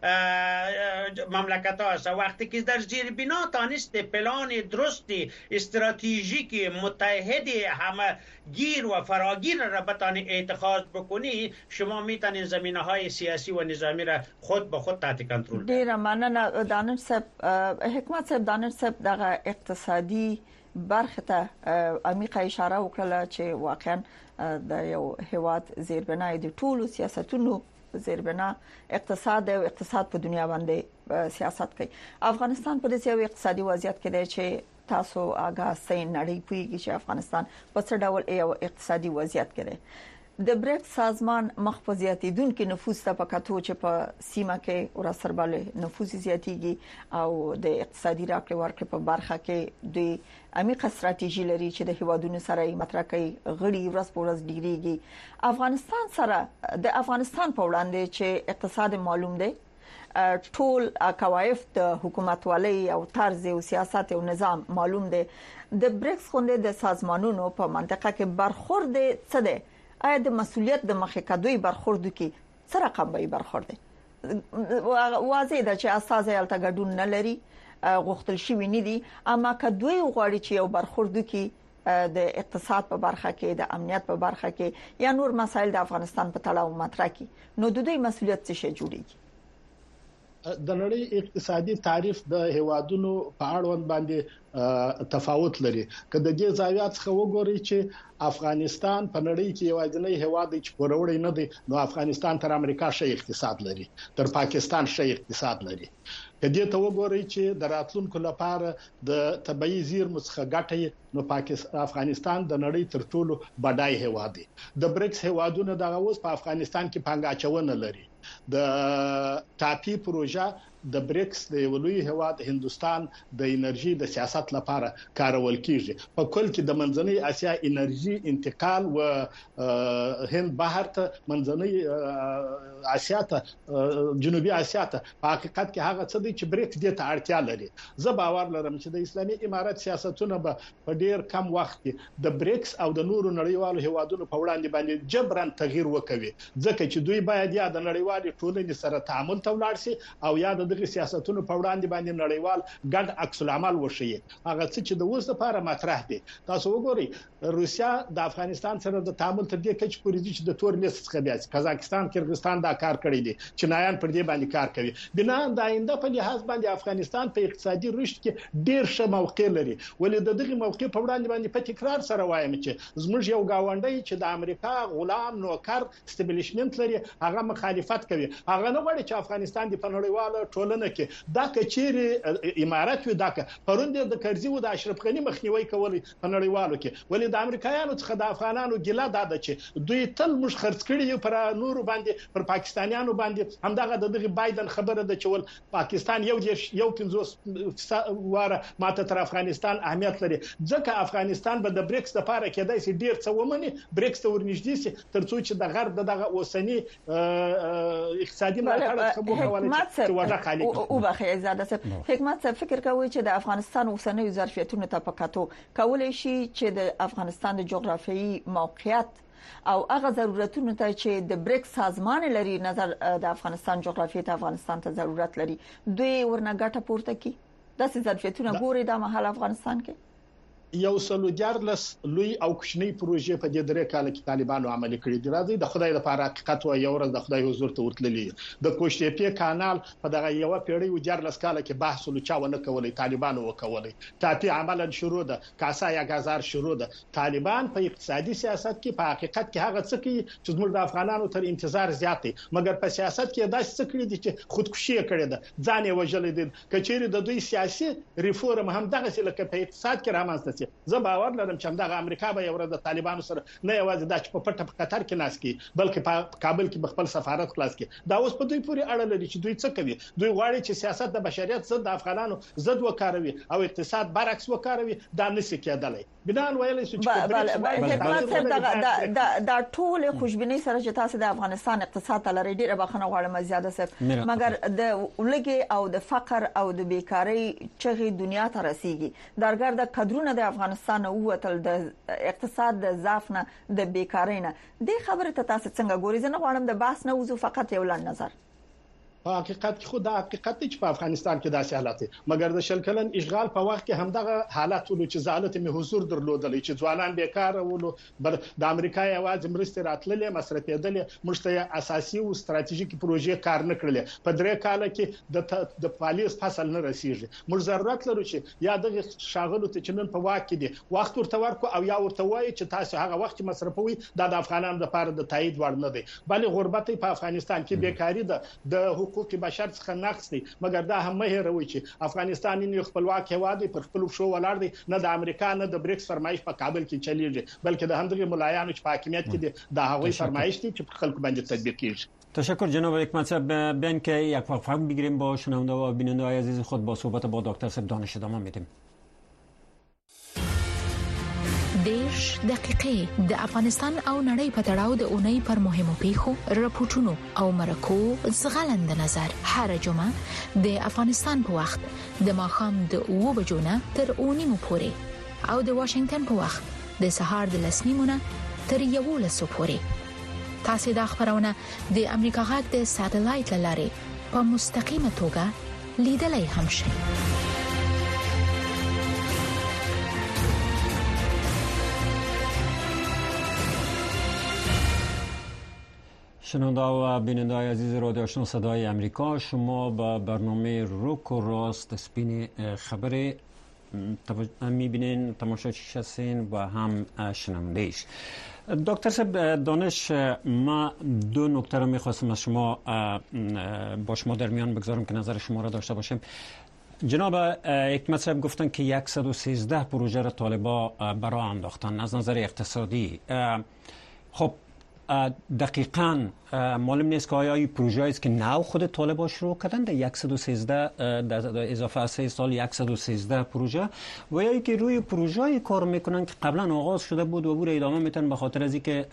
مملکت ها است. وقتی که در زیربنا تانست پلان درستی استراتژیکی متحد همه گیر و فراگیر را بتانی اتخاذ بکنی، شما میتونید زمینه های سیاسی و نظامی را خود به خود تحت کنترل. ډیر مننه دانش صاحب. حکمت صاحب دانش صاحب دغه اقتصادي برخه ته عمیقه اشاره وکړه چې واقعا د یو هیواد زیربنای د ټولو سیاستونو زیربنا اقتصاد او اقتصاد په دنیا باندې سیاست کوي. افغانستان په دې یو اقتصادي وضعیت کې دی چې تاسو آګاه سین نړۍ پویږي چې افغانستان په څه ډول یو اقتصادي وضعیت کې دی. د بریکس سازمان مخ په زیاتیدونکو نفوذ ته پکاتو چې په سیمه کې ور سرباله نفوذ زیاتیږي او د اقتصادي راکړې ورکړې په برخه کې د عمیقه ستراتیژي لري چې د هیوادونو سره یې مطرح کوي غړي ورځ په ورځ ډیریږي. افغانستان سره د افغانستان په وړاندې چې اقتصاد معلوم دی ټول قواعد د حکومت والی او طرز او سیاست او نظام معلوم دی. د بریکس غونډې د سازمانونو په منطقه کې برخورد څه دی؟ آیا د مسولیت د مخې کډوي برخورد کې سره قبای برخورد دی؟ واضح ده چې اساس یې الته ګډون نه لري غوښتل شوی نه دي، اما کډوي غواړي چې یو برخورد کې د اقتصاد په برخه کې د امنیت په برخه کې یا نور مسایل د افغانستان په تړاو مطرح کړي، نو د دوی مسولیت څه شي جوړیږي؟ د نړۍ اقتصادي تعریف د هیوادونو په اړوند باندې تفاوت لري. کله د دې زاویات څخه وګورئ چې افغانستان په نړۍ کې یوازینی هیواد دی چې پوروړی نه دی، نو افغانستان تر امریکا شي اقتصاد لري، تر پاکستان شي اقتصاد لري. کله ته وګورئ چې د راتلونکو لپاره د طبيعي زیرمو څخه ګټه، نو پاکستان افغانستان د نړۍ تر ټولو بډای هیواد دی. د بریکس هیوادونو دغه اوس په افغانستان کې پنګاچونه لري. د ټاپي پروژه د بریکس د ولوی هواد هندستان د انرژي د سیاست لپاره کارول کیږي. په کل کې د منځنۍ اسیا انرژي انتقال و هند بحر ته، منځنۍ اسیا ته، جنوبي اسیا ته، په حقیقت کې هغه څه دی چې بریکس دې ته اړتیا لري. زه باور لرم چې د اسلامي امارات سیاستونه به په ډیر کم وخت کې د بریکس او د نورو نړیوالو هیوادونو په وړاندې باندې جبران تغییر وکوي، ځکه چې دوی باید یا د نړیوالو ټولنې سره تعامل ته ولاړ شي او یا د دغه سیاستونو په وړاندې باندې نړیوال ګډ عکس العمل وشي. هغه څه چې د اوس لپاره مطرح دي، تاسو وګورئ روسیا د افغانستان سره د تعامل تر دې کچ پورې دي چې د تور لیست څخه بیا قزاقستان، کرغستان دا کار کړی دي، چینایان پر دې باندې کار کوي. بنا د آینده په لحاظ باندې افغانستان په اقتصادي رشد کې ډیر ښه موقع لري. ولې د دغه موقع په وړاندې باندې په تکرار سره وایم چې زموږ یو گاونډي چې د امریکا غلام نوکر استابلیشمنت لري، هغه مخالفت کوي. هغه نه غواړي چې افغانستان د پنړیواله ټولنه کې دا کچېری امارات وي، دا پروند د کرزي او د اشرف غنی مخنیوي کوي په نړیوالو کې. ولې د امریکایانو څخه د افغانانو ګیله دا ده چې دوی تل موږ خرڅ کړي پر نور باندې، پر پاکستانیانو باندې. همدغه د دغه بایدن خبره ده چې ول پاکستان یو یو پنځوس واره ماته تر افغانستان اهمیت لري، ځکه افغانستان به د بریکس لپاره کېدای شي ډیر څه ومني، بریکس ته ورنږدې شي ترڅو چې د غرب دغه اوسنی اقتصادي ملاتړ څخه وګورئ. او بخیر زاده صاحب، حکمت صاحب فکر کوي چې د افغانستان اوسنۍ ظرفیتونو ته پکاتو کولای شي چې د افغانستان د جغرافیایي موقعیت او هغه ضرورتونو ته چې د بریکس سازمان لري نظر د افغانستان جغرافیایي ته افغانستان ته ضرورت لري، دوی ورنه ګټه پورته کی داسې ظرفیتونه ګوري د محل افغانستان کې؟ یو سلو جارلس لوی او کوچنی پروژې په دې درې کال کې طالبانو عملي کړې دي. راځي د خدای لپاره حقیقت او یو ورځ د خدای حضور ته ورتللی. د کوشتېپی کانال په دغه یو پیړۍ او جارلس کال کې بحث لچا ونه کولای، طالبانو وکولای. ټاپي عملاً شروع ده، کاسا یا غزار شروع ده. طالبان په اقتصادي سیاست کې په حقیقت کې هغه څه کوي چې زموږ د افغانانو تر انتظار زیات دي، مګر په سیاست کې داسې څه کړی دي چې خودکشي کړې ده، ځان یې وژلې دي. کچېری د دوی سیاسي ریفورم هم دغه څه لکه په اقتصاد کې رامنځته شي. زه باور لرم چې همدغه امریکا به یو ورځ د طالبانو سره نه یوازې د په پټه په قطر کې ناس کی، بلکې په کابل کې خپل سفارت خلاص کی. دا اوس په دوی پورې اړه لري چې دوی څه کوي. دوی غواړي چې سیاست د بشریت ضد د افغانانو ضد وکاروي او اقتصاد برعکس وکاروي. دا نشي کېدلی. بنان ویلې چې حکمت صاحب دا دا ټول خوشبینی سره چې تاسو د افغانستان اقتصاد ته لري ډیره بخنه غواړم زیاده صاحب، مګر د ولګي او د فقر او د بیکاری چې دنیا ته رسیږي، درګر د قدرونه د افغانستان ووتل د اقتصاد د ضعف نه، د بیکاری نه، د خبره ته تاسو څنګه ګورئ؟ زه نه غواړم د بحث نه وځو، فقط یو لنډ نظر. په حقیقت کې خو دا حقیقت دی چې په افغانستان کې داسې حالات دي، مګر د شل کلن اشغال په وخت کې همدغه حالات ولو چې زالت می حضور درلودل، چې ځوانان بیکار ولو، بر د امریکا یوازې مرستې راتللې، مصرفېدلې، مشته اساسي او ستراتیژیک پروژې کار نه کړلې. په درې کال کې د د پالیس فصل نه رسیږي. موږ ضرورت لرو چې یا د شاغلو ته چنن په واک کې دي وخت ورته ورکو او یا ورته وایي چې تاسو هغه وخت مصرفوي دا د افغانانو لپاره د تایید وړ نه دی، بلې غربت په افغانستان کې بیکاری ده، د حقوق بشر څخه نقص دی، مګر دا هم مه هېروئ چې افغانستان یو خپلواک هیواد دی، پر خپل شو ولاړ دی، نه د امریکا نه د بریکس فرمایش په کابل کې چلیږي، بلکې د همدغه ملایانو چې په حاکمیت کې دي د هغوی فرمایش دي چې په خلکو باندې تطبیق کیږي. تشکر جناب حکمت صاحب. بیان که یک وقفه بگیریم با شنونده و بیننده های عزیز خود با صحبت با دکتر صاحب دانش ادامه میدیم. دیش دقیقې د افغانستان او نړۍ په تړاو د اونۍ پر مهمو پیښو راپورټونو او مرکو زغلند نظر هر جمعه د افغانستان په وخت د ماښام د اوو بجو نه تر اوو نیمو پورې او د واشنگټن په وخت د سهار د لس نیمو نه تر یوولسو پورې. تاسو د خبرونه د امریکا غږ د ساتلایت لارې په مستقیمه توګه لیدلای هم شئ. شنونده و بیننده های عزیز رادیو آشنا صدای امریکا، شما با برنامه روک و راست سپین خبری میبینین، تماشاچیش هستین و هم شنونده‌اش. دکتر صاحب دانش، ما دو نکته رو میخواستم از شما با شما در میان بگذارم که نظر شما را داشته باشیم. جناب حکمت صاحب گفتن که صد و سیزده پروژه را طالبا برای انداختن از نظر اقتصادی. خب دقیقاً معلوم نیست که آیا این پروژه است که نو خود طالبان شروع کردن در صد و سیزده در اضافه از سه سال صد و سیزده پروژه، و یا اینکه روی پروژه‌ای کار میکنن که قبلا آغاز شده بود و بور ادامه میتن به خاطر از اینکه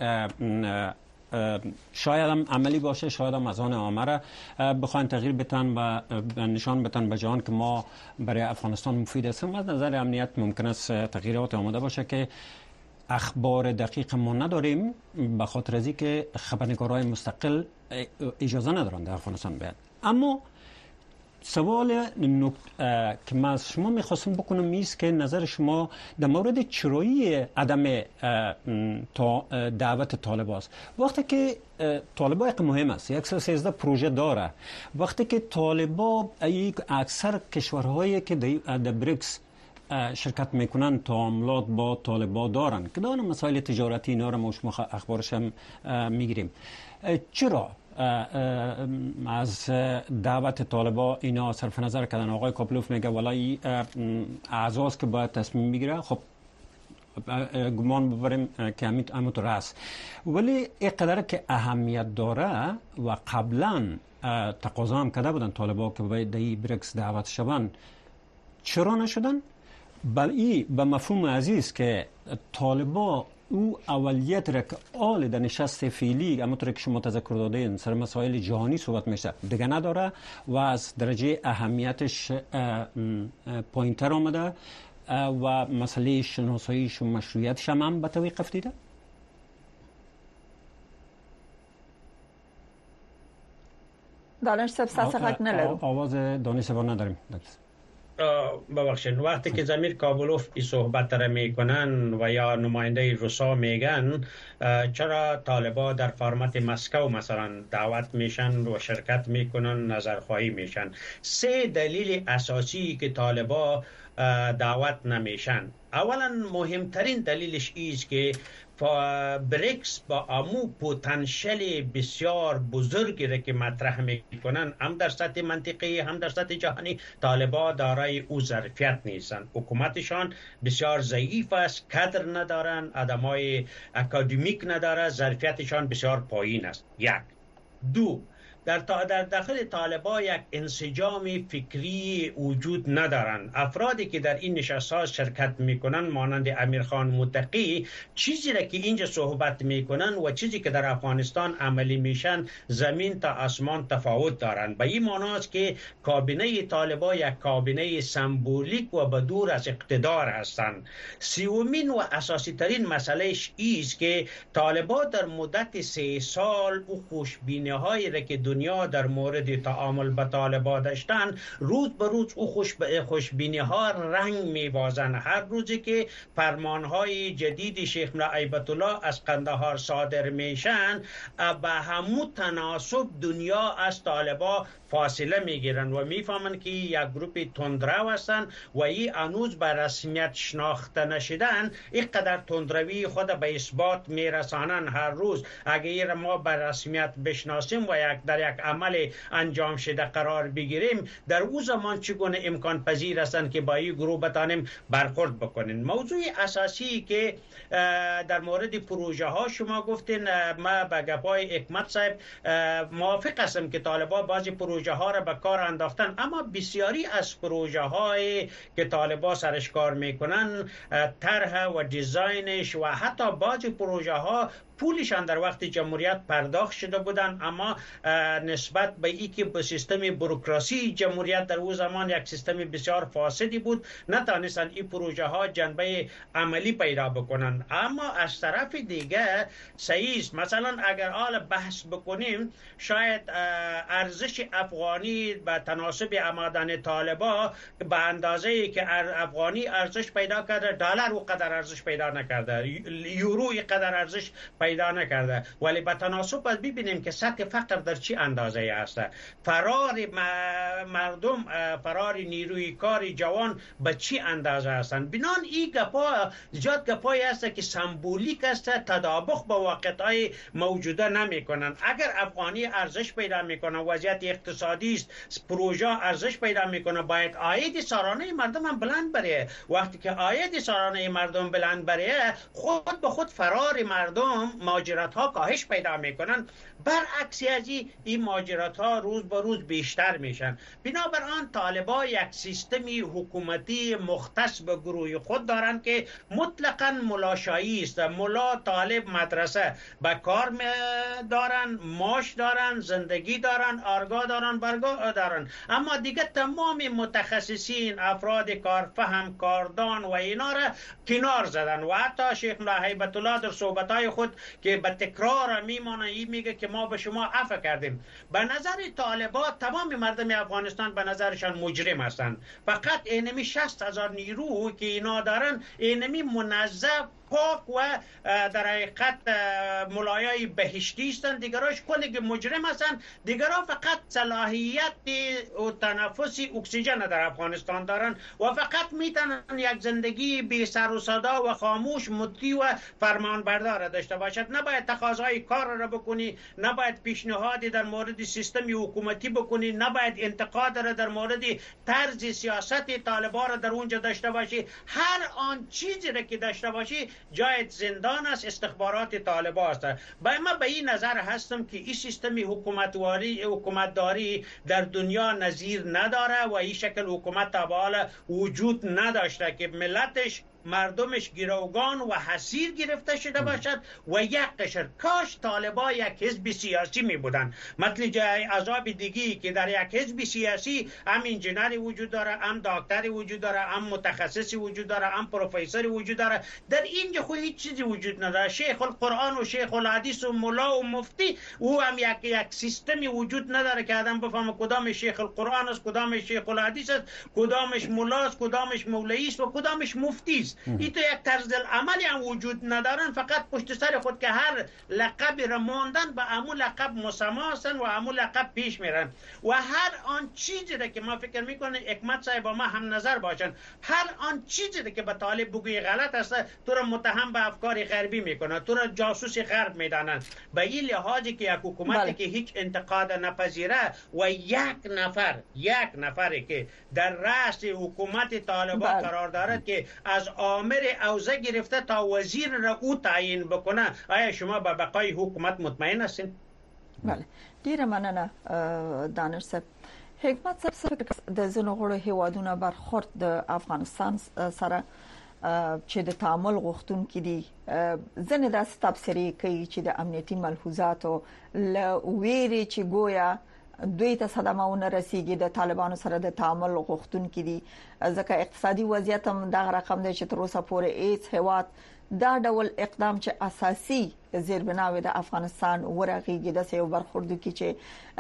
شاید هم عملی باشه، شاید هم از آن عامه را بخواین تغییر بدن و نشان بدن به جهان که ما برای افغانستان مفید هستیم. از نظر امنیت ممکن است تغییرات آمده باشه که اخبار دقیق ما نداریم، به خاطر از اینکه خبرنگارای مستقل اجازه ندارن در افغانستان بیاد. اما سوال نک... که من از شما میخواستم بکنم ایست که نظر شما در مورد چرایی عدم تا دعوت طالبان است. وقتی که طالبان یک مهم است، صد و سیزده پروژه داره، وقتی که طالبان اکثر کشورهایی که در بریکس شرکت میکنن تعاملات با طالبان دارن که دارن مسائل تجارتی اینا رو ما شما اخبارش هم میگیریم، چرا از دعوت طالبان اینا صرف نظر کردن؟ آقای کاپلوف میگه ولای اعضاست که باید تصمیم میگیره. خب گمان ببریم که همینطور است، ولی اینقدر که اهمیت داره و قبلا تقاضا هم کرده بودن طالبان که باید در بریکس دعوت شون، چرا نشدن؟ بلی به مفهوم عزیز که طالبان او اولیت را که آل در نشست فعلی همونطور که شما تذکر دادین سر مسائل جهانی صحبت میشه دیگه نداره و از درجه اهمیتش پایینتر آمده و مسئله شناساییش و مشروعیتش هم, هم به توقف دیده. دانش صاحب ساسقت نلرو آواز دانش صاحب نداریم. ببخشید وقتی که زمیر کابلوف این صحبت را میکنن و یا نماینده روسا میگن چرا طالبا در فرمت مسکو مثلا دعوت میشن و شرکت میکنن، نظرخواهی میشن، سه دلیل اساسی که طالبا دعوت نمیشن. اولا مهمترین دلیلش ایست که بریکس با امو پتانسیل بسیار بزرگی را که مطرح میکنن هم در سطح منطقی هم در سطح جهانی طالبان دارای او ظرفیت نیستن. حکومتشان بسیار ضعیف است، کادر ندارن، آدمای اکادمیک نداره، ظرفیتشان بسیار پایین است. یک. دو، در, در داخل طالبان یک انسجام فکری وجود ندارند. افرادی که در این نشست‌ها شرکت میکنن مانند امیرخان متقی چیزی را که اینجا صحبت میکنن و چیزی که در افغانستان عملی میشن زمین تا آسمان تفاوت دارند. به این معنی است که کابینه طالبان یک کابینه سمبولیک و بدور از اقتدار هستند. سومین و اساسی ترین مسئلهش ایست که طالبان در مدت سه سال او خوشبینی هایی را که دنیا در مورد تعامل با طالبان داشتن روز به روز او خوش خوشبینی ها رنگ می‌بازند. هر روزی که فرمان های جدید شیخ ملا ایبت الله از قندهار صادر میشن به همون تناسب دنیا از طالبان فاصله میگیرن و میفهمن که یک گروه تندرو هستن و این هنوز به رسمیت شناخته نشدن. اینقدر تندروی خود به اثبات میرسانن هر روز. اگر ما به رسمیت بشناسیم و یک در بر یک عمل انجام شده قرار بگیریم، در او زمان چگونه امکان پذیر هستند که با این گروه بتانیم برخورد بکنیم. موضوع اساسی که در مورد پروژه ها شما گفتین، ما با گپای حکمت صاحب موافق هستم که طالبان بعضی پروژه ها را به کار انداختن، اما بسیاری از پروژه های که طالبان سرش کار میکنن، طرح و دیزاینش و حتی بعضی پروژه ها پولشان در وقت جمهوریت پرداخت شده بودن، اما نسبت به ای که به سیستم بوروکراسی جمهوریت در اون زمان یک سیستم بسیار فاسدی بود، نتانستن این پروژه ها جنبه عملی پیدا بکنن. اما از طرف دیگه صحیح، مثلا اگر حال بحث بکنیم، شاید ارزش افغانی به تناسب آمدن طالبان به اندازه‌ای که افغانی ارزش پیدا کرده، دلار و قدر ارزش پیدا نکرده، یورو قدر ارزش پیدا نکرده. ولی به تناسب باید ببینیم که سطح فقر در چی اندازه است، فرار مردم، فرار نیروی کار جوان به چی اندازه هستند. بنان این گپا زیاد گپایی است که سمبولیک است، تطابق با واقعیت موجوده نمی کنند. اگر افغانی ارزش پیدا میکنه، وضعیت اقتصادی است، پروژه ارزش پیدا میکنه، باید عاید سالانه مردم هم بلند بره. وقتی که عاید سالانه مردم بلند بره، خود به خود فرار مردم، مهاجرت ها کاهش پیدا میکنن. برعکس از این مهاجرت ها روز به روز بیشتر میشن. بنابراین طالبان یک سیستمی حکومتی مختص به گروه خود دارن که مطلقاً ملاشایی است. ملا، طالب، مدرسه به کار دارن، معاش دارن، زندگی دارن، آرگاه دارن، برگاه دارن، اما دیگه تمام متخصصین، افراد کارفهم، کاردان و اینا را کنار زدن. و حتی شیخ هیبت الله در صحبتهای خود که به تکرار میمانه، این میگه که ما به شما عفو کردیم. به نظر طالبان تمام مردم افغانستان به نظرشان مجرم هستند. فقط اینمی شصت هزار نیرو که اینا دارن، اینمی منظم، پاک و در حقیقت ملایای بهشتی هستند. دیگراش کلی که مجرم هستند. دیگرها فقط صلاحیت و تنفس اکسیژن در افغانستان دارن و فقط میتونن یک زندگی بی سر و صدا و خاموش، مطیع و فرمانبردار داشته باشد. نباید تقاضای کار را بکنی، نباید پیشنهادی در مورد سیستم حکومتی بکنی، نباید انتقاد را در مورد طرز سیاست طالبان را در اونجا داشته باشی. هر آن چیزی را که داشته باشی جای زندان است، استخبارات طالبان است. با ما به این نظر هستم که این سیستم حکومتواری حکومتداری در دنیا نظیر نداره و این شکل حکومت تا به حال وجود نداشته که ملتش، مردمش گروگان و حسیر گرفته شده باشد و یک قشر. کاش طالبان یک حزب سیاسی می بودن، مثل جای عذاب دیگی که در یک حزب سیاسی هم انجینری وجود داره، هم دکتری وجود داره، هم متخصصی وجود داره، هم پروفسوری وجود داره. در اینجا خود هیچ چیزی وجود نداره. شیخ القرآن و شیخ الحدیث و مولا و مفتی، او هم یک یک سیستمی وجود نداره که آدم بفهمه کدام شیخ القرآن است، کدام شیخ الحدیث است، کدامش مولا است، کدامش مولوی است و کدامش مفتی است. این تو یک طرز عملی هم وجود ندارن، فقط پشت سر خود که هر لقب را ماندن به همون لقب مسما هستن و همون لقب پیش میرن و هر آن چیزی را که ما فکر میکنه حکمت صاحب با ما هم نظر باشن، هر آن چیزی را که به طالب بگوی غلط است، تو را متهم به افکار غربی میکنه، تو را جاسوس غرب میدانن. به این لحاظی که یک حکومتی بله. که هیچ انتقاد نپذیره و یک نفر یک نفری که در رأس حکومت طالبان بله. قرار دارد که از آمر اوضاع گرفته تا وزیر را او تعیین بکنه، آیا شما به بقای حکومت مطمئن هستین؟ بله، ډیره مننه دانش صاحب. حکمت صاحب د ځینو غړو هیوادونو برخورد د افغانستان سره چې د تعامل غوښتونکي دي، ځنې داسې تبصرې کوي چې د امنیتي ملحوظاتو له ویرې چې گویا دوی ته صدمه رسیږي د طالبانو سره د تعامل غوښتونکي دي، ځکه اقتصادي وضعیت هم دغه رقم دی چې تر اوسه پورې هیڅ هیواد دا ډول اقدام چې اساسي زیربناوي د افغانستان ورغېږي د یو برخورد کې چې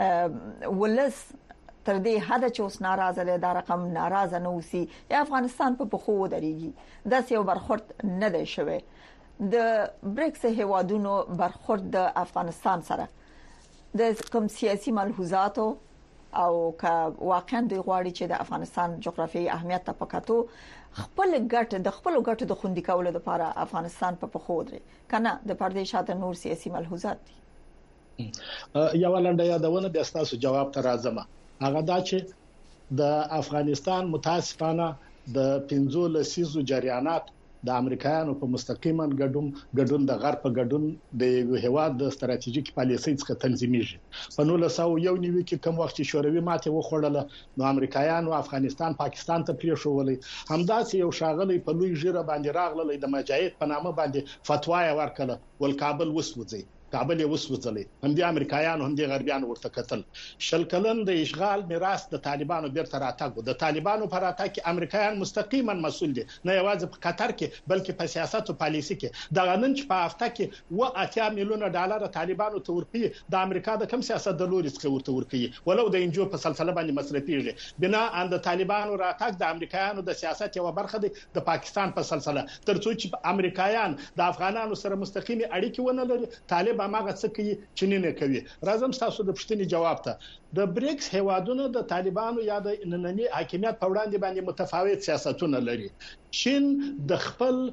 ولس تر دې حد چې اوس ناراضه دی، دا رقم ناراضه نه اوسي یا افغانستان په پخو ودرېږي، دا یو برخورد نه دی شوی. د بریکس هیوادونو برخورد د افغانستان سره د کوم سیاسي ملحوظاتو او که واقعا د غواړي چې د افغانستان جغرافیایي اهمیت ته پکاتو خپل ګټ د خپل ګټ د خوندي کولو لپاره افغانستان په پخو ودرې کنه د پردې شاته نور سیاسي ملحوظات دي. یو لنډه یادونه د تاسو جواب ته راځم. هغه دا چې د افغانستان متاسفانه د پنځو لسیزو جریانات د امریکایانو په مستقیما ګډون ګډون د غرب په ګډون د هیواد د ستراتیژیک پالیسۍ څخه تنظیمېږي. په نولس سوه یو نوي کې کوم وخت چې شوروي ماته وخوړله نو امریکایانو افغانستان پاکستان ته پریښولې. همداسې یو شاغلی په لوی ژیره باندې راغله د مجاهد په نامه باندې فتوا یې ورکړه ول کابل وسوځي. کابل یې وسوځلې. هم دي امریکایانو هم دي غربیانو ورته کتل. شل کلن د اشغال میراث د طالبانو بیرته راتګ د طالبانو پر راتګ کې امریکایان مستقیما مسؤل دي، نه یوازې په قطر کې بلکې په سیاست او پالیسي کې. د غنن چې په هفته کې و اتیا میلیونه ډالر طالبانو ته ورکړي د امریکا د کم سیاست د لوري څخه ورته ورکړي ولو د انجو په سلسله باندې مصرفيږي. بنا ان د طالبانو راتګ د امریکایانو د سیاست یو برخه ده د پاکستان په سلسله. ترڅو چې امریکایان د افغانانو سره مستقیمي اړیکې ونه لري طالب هغه څه کوي چې نه کوي. راځم تاسو د پښتني جواب ته. د بریکس هیوادونو د طالبانو یا د ننني حاکمیت په وړاندې باندې متفاوت سیاستونه لري. چین د خپل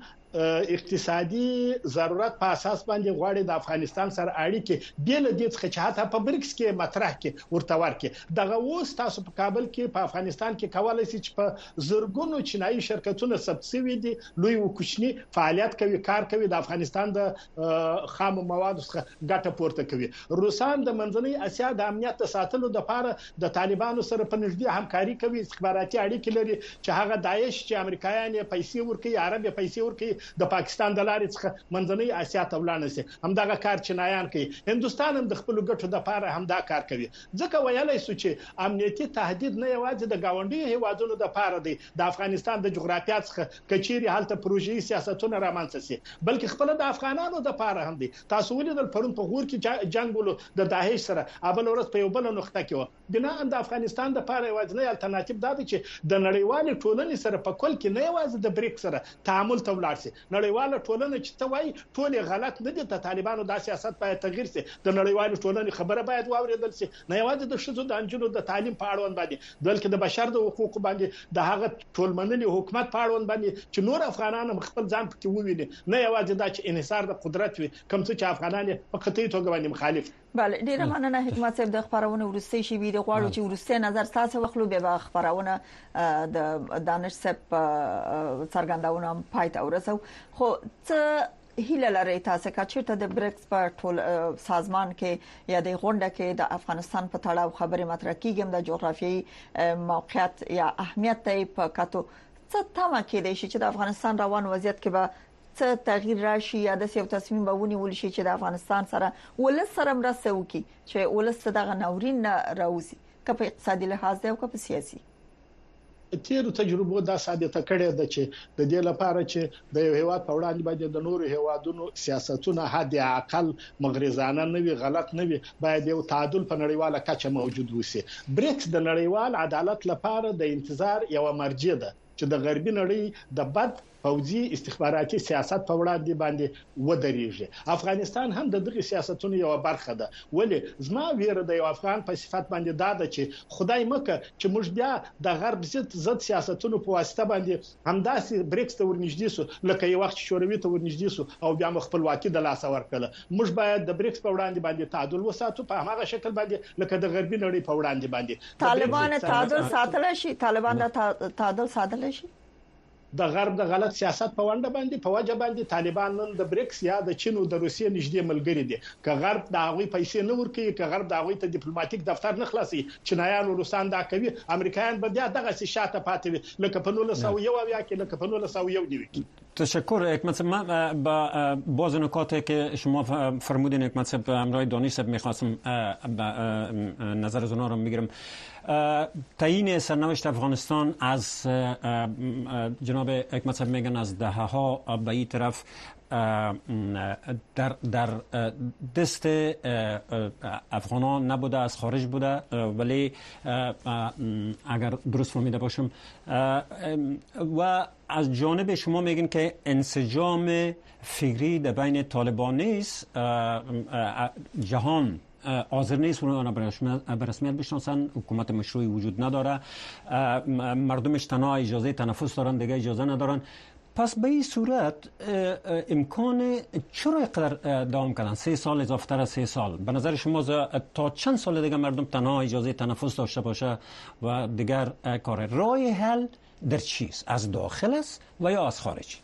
اقتصادي ضرورت په اساس باندې غواړي د افغانستان سره اړیکې بیل دي څخه چې حتی په بریکس کې مطرح کې ورته ورکې. دغه اوس تاسو په کابل کې په افغانستان کې کولای شئ چې په زرګونو چینایي شرکتونه سبسیدي دي لوی او کوچني فعالیت کوي کار کوي د افغانستان د خام موادو څخه ګټه پورته کوي. روسان د منځنۍ اسیا د امنیت ساتلو لپاره د طالبانو سره په نږدې همکاري کوي، استخباراتي اړیکې لري چې هغه داعش چې امریکایان یې پیسې ورکوي عرب یې پیسې ورکوي د پاکستان د لارې څخه منځنۍ اسیا ته ولاړ شي. همدغه کار چینایان کوي. هندستان هم د خپل ګټو لپاره همدا کار کوي. ځکه ویلای شو چې امنیتي تهدید نه یوازې د گاونډي هیوادونو لپاره دی د افغانستان د جغرافیا څخه کچيري حالت پروژې سیاستونه رامنځته شي بلکې خپل د افغانانو لپاره هم دی. تاسو ولیدل پرون په غور کې جنگ ولو د داعش سره ابل ورځ په یو بل نقطه کې و. بنا ان د افغانستان لپاره یوازینی الټرناتیو دا دی چې د نړیوال ټولنې سره په کل کې نه یوازې د بریکس سره تعامل ته ولاړ شي. نړیواله ټولنه چې ته وایي ټول غلط نه دي. ته طالبانو د سیاست باید تغییر شي. د نړیوال ټولنې خبره باید واوریدل شي. نه یوازې د شذو د انجونو د تعلیم په اړه باندې بلکې د بشر د حقوقو باندې د هغه ټولمنلي حکومت په اړه باندې چې نور افغانان خپل ځان پکې وویني. نه یوازې دا چې انحصار د قدرت وي کوم څه چې افغانان په قطعي توګه باندې مخالف. بله ډیره مننه حکمت صاحب. د خبرونه ورسته شي ویډیو غواړو چې ورسته نظر تاسو وخلو به خبرونه د دانش صاحب څرګندونه پای ته ورسو. خو څه هیله لري تاسو چې د بریکس په ټول سازمان کې یا د غونډه کې د افغانستان په تړاو خبرې مطرح کیږي د جغرافیایي موقعیت یا اهمیت په کتو څه تمه کېدای شي چې د افغانستان روان وضعیت کې به څه تغییر راشي یا د یو تصمیم به ونیول شي چې د افغانستان سره ولس سره مرسته وکړي چې ولس دغه ناورین راوځي که په اقتصادي لحاظ او که په سیاسي. تیرو تجربو دا ثابته کړې ده چې د دې لپاره چې د یو هیواد په وړاندې باندې د نورو هیوادونو سیاستونه حد اقل مغرضانه نه وي غلط نه وي باید یو تعادل په نړیواله کچه موجود وي. بریکس د نړیوال عدالت لپاره د انتظار یو مرجع ده چې د غربي نړۍ د بد پوځي استخباراتي سیاست په وړاندې باندې ودرېږي. افغانستان هم د دغه سیاستونو یو برخه ده. ولی زما ویره د یو افغان په صفت باندې دا ده چې خدای مکه چې موږ بیا د غرب ضد ضد سیاستونو په واسطه باندې همداسې بریکس ته ورنږدې سو لکه یو وخت شوروي ته ورنږدې سو او بیا خپلواکي د لاس ورکړه. موږ باید د بریکس په وړاندې باندې تعادل وساتو په هغه شکل باندې لکه د غربي نړۍ په وړاندې باندې. طالبان تعادل ساتل شي. طالبان د تعادل ساتل شي. د غرب د غلط سیاست په وړاندې باندې په وجه باندې طالبان نن د بریکس یا د چین او د روسیې نږدې ملګری دي. که غرب د هغوی پیسې نه ورکوي که غرب د هغوی ته ډیپلوماټیک دفتر نه خلاصي چینایان او روسان دا کوي امریکایان به بیا دغه شاته پاتې وي لکه په نولس سوه یو اویا کې لکه په نولس سوه یو نوي کې. تشکر حکمت صاحب. من با باز نکاتی که شما فرمودین حکمت صاحب همراه دانش صاحب میخواستم نظر از اونا رو میگیرم. تعیین سرنوشت افغانستان از جناب حکمت صاحب میگن از دهه ها به این طرف در در دست افغانان نبوده از خارج بوده ولی اگر درست فهمیده باشم و از جانب شما میگن که انسجام فکری در بین طالبان نیست. جهان حاضر نیست اونها به رسمیت بشناسن. حکومت مشروعی وجود نداره، مردمش تنها اجازه تنفس دارن، دیگه اجازه ندارن. پس به این صورت امکان چرا اینقدر دوام کردن؟ سه سال اضافه تر از سه سال به نظر شما تا چند سال دیگه مردم تنها اجازه تنفس داشته باشه و دیگر کار؟ راه حل در چیست؟ از داخل است و یا از خارج؟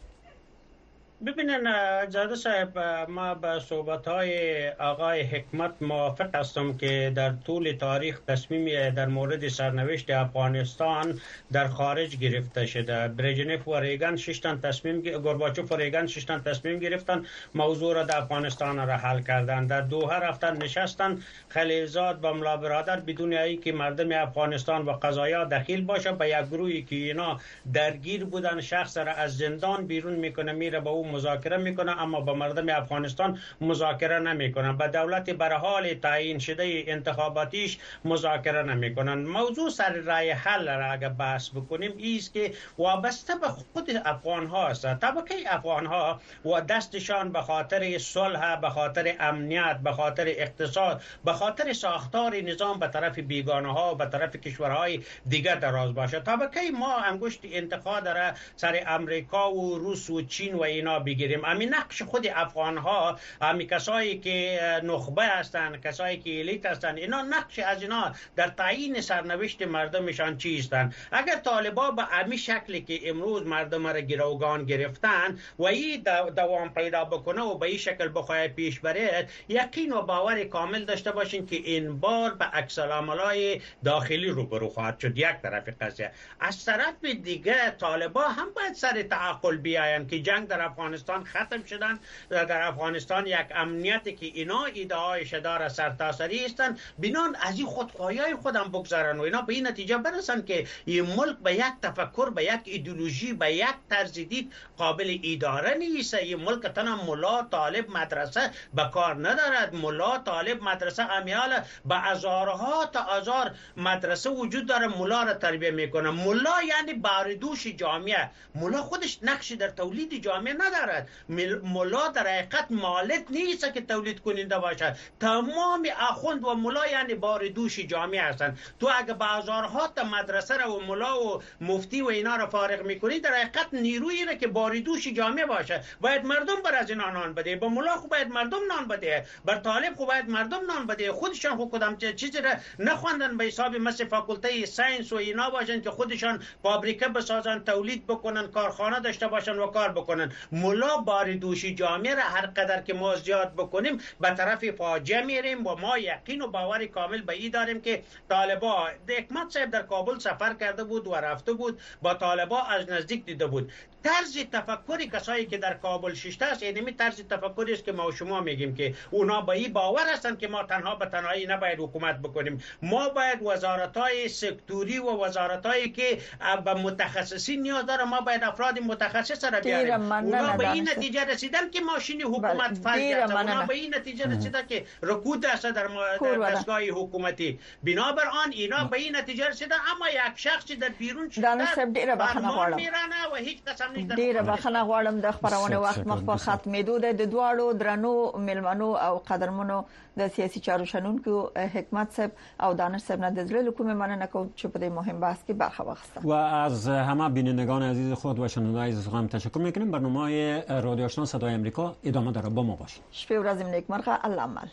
ببینن زاده صاحب، ما با صحبت‌های آقای حکمت موافق هستم که در طول تاریخ تصمیم در مورد سرنوشت افغانستان در خارج گرفته شده. برژنف و ریگان ششتن تصمیم گورباچوف و ریگان ششتن تصمیم گرفتن موضوع را در افغانستان را حل کردن. در دوحه رفتن نشستن خلیلزاد با ملا برادر بدون ای که مردم افغانستان و قضایا دخیل باشه. به یک گروهی که اینا درگیر بودن شخص را از زندان بیرون میکنه، میره با او مذاکره میکنه، اما با مردم افغانستان مذاکره نمیکنن. با دولت بر حال تعیین شده انتخاباتیش مذاکره نمیکنن. موضوع سر رای حل را اگر بحث بکنیم ایست که وابسته به خود افغان ها است. طبقه افغان ها و دستشان به خاطر صلح، به خاطر امنیت، به خاطر اقتصاد، به خاطر ساختار نظام به طرف بیگانه ها و به طرف کشورهای دیگر دراز باشه. طبقه ما انگشت انتقاد را سر امریکا و روس و چین و اینا بگیریم. همین نقش خود افغان ها، همین کسایی که نخبه هستند، کسایی که الیت هستند، اینا نقش از اینا در تعیین سرنوشت مردمشان چیستند. اگر طالبا به همین شکلی که امروز مردم را گروگان گرفتن و این دوام پیدا بکنه و به این شکل بخواه پیش بره، یقین و باور کامل داشته باشین که این بار به عکس العملای داخلی روبرو خواهد شد. یک طرف قضیه. از طرف دیگه طالبا هم باید سر تعقل بیاین که جنگ در افغانستان ختم شدن. در افغانستان یک امنیتی که اینا ایده‌هایش داره سرتاسری هستن، بنان از این خودخواهی خودم بگذارن و اینا به این نتیجه برسن که این ملک به یک تفکر، به یک ایدئولوژی، به یک طرز دید قابل اداره نیست. این ملک تنها ملا طالب مدرسه به کار ندارد. ملا طالب مدرسه امیال به هزارها تا هزار مدرسه وجود داره، ملا را تربیه میکنه. ملا یعنی باردوش جامعه. ملا خودش نقشی در تولید جامعه ندارد. ملا در حقیقت مالک نیست که تولید کننده باشد. تمام اخوند و ملا یعنی باردوش جامعه هستند. تو اگه به هزارها تا مدرسه را و ملا و مفتی و اینا را فارغ میکنی، در حقیقت نیروی اینه که باردوش جامعه باشه. باید مردم بر از اینا نان بده. با ملا خو باید مردم نان بده، بر طالب خو باید مردم نان بده. خودشان خو کدام چیزی را نخواندن به حساب مثل فاکولته ساینس و اینا باشن که خودشان فابریکه بسازن، تولید بکنن، کارخانه داشته باشن و کار بکنن. ملا باردوشی جامعه را هر قدر که ما زیاد بکنیم به طرف فاجعه میریم و ما یقین و باور کامل به این داریم که طالبا، حکمت صاحب در کابل سفر کرده بود و رفته بود، با طالبا از نزدیک دیده بود. طرز تفکری کسایی که در کابل ششته است، اینمی طرز تفکری است که ما و شما میگیم که اونا با این باور هستند که ما تنها به تنهایی نباید حکومت بکنیم. ما باید وزارت‌های سکتوری و وزارت‌هایی که به متخصصین نیاز داره، ما باید افراد متخصص را بیاریم. اونا به این نتیجه رسیدن که ماشین حکومت فرض است. اونا به این نتیجه رسیدن که رکود است در دستگاه حکومتی. بنابر آن اینا به این نتیجه رسیدن. اما یک شخصی در بیرون شده فرمان میرانه و هیچ قسم ډیره بخښنه غواړم د خبرونه وخت مخ په ختمېدو د دواړو درنو ملمنو او قدرمنو د سیاسي چارو شنونکو حکمت صاحب او دانش صاحب نه د زړه کومه مننه کوم چې په دې مهم بحث کې برخه واخیستل و از همه بینندگان عزیز خود و شنوندگان عزیز خودم تشکر میکنیم. برنامه رادیو آشنا صدای آمریکا ادامه داره. با ما باشید. شپه و ورځ نیکمرغه. الله عمل.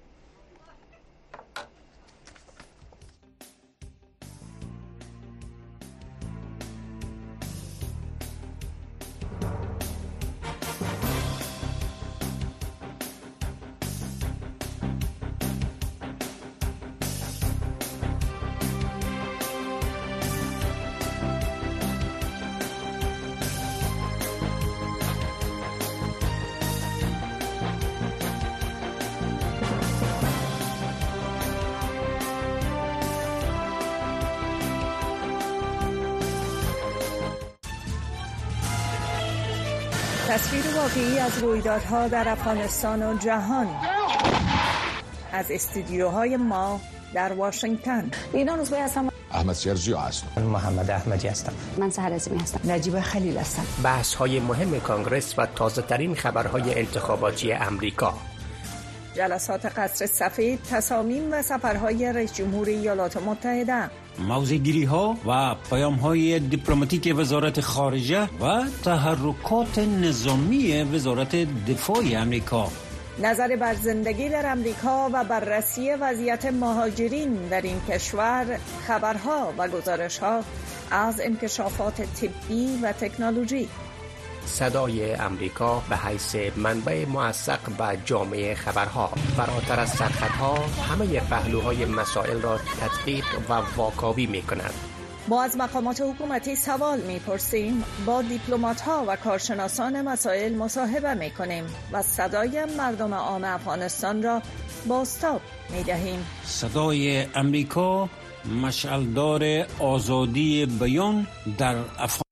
تصویر واقعی از رویدادها در افغانستان و جهان از استودیوهای ما در واشنگتن. اینا روزبه هستم. احمد سیرزیو هستم. من محمد احمدی هستم. من سحر عظیمی هستم. نجیب خلیل هستم. بحث های مهم کانگرس و تازه ترین خبرهای انتخاباتی امریکا. جلسات قصر سفید، تصامیم و سفرهای رئیس جمهور ایالات متحده، موضع‌گیری ها و پیام های دیپلماتیک وزارت خارجه و تحرکات نظامی وزارت دفاع امریکا، نظر بر زندگی در امریکا و بررسی وضعیت مهاجرین در این کشور، خبرها و گزارش‌ها از انکشافات طبی و تکنولوژی. صدای امریکا به حیث منبع موثق و جامع خبرها، فراتر از سرخطها همه پهلوهای مسائل را تدقیق و واکاوی می کند. ما از مقامات حکومتی سوال می پرسیم، با دیپلمات‌ها و کارشناسان مسائل مصاحبه می کنیم و صدای مردم عام افغانستان را بازتاب می دهیم. صدای امریکا، مشعلدار آزادی بیان در افغانستان.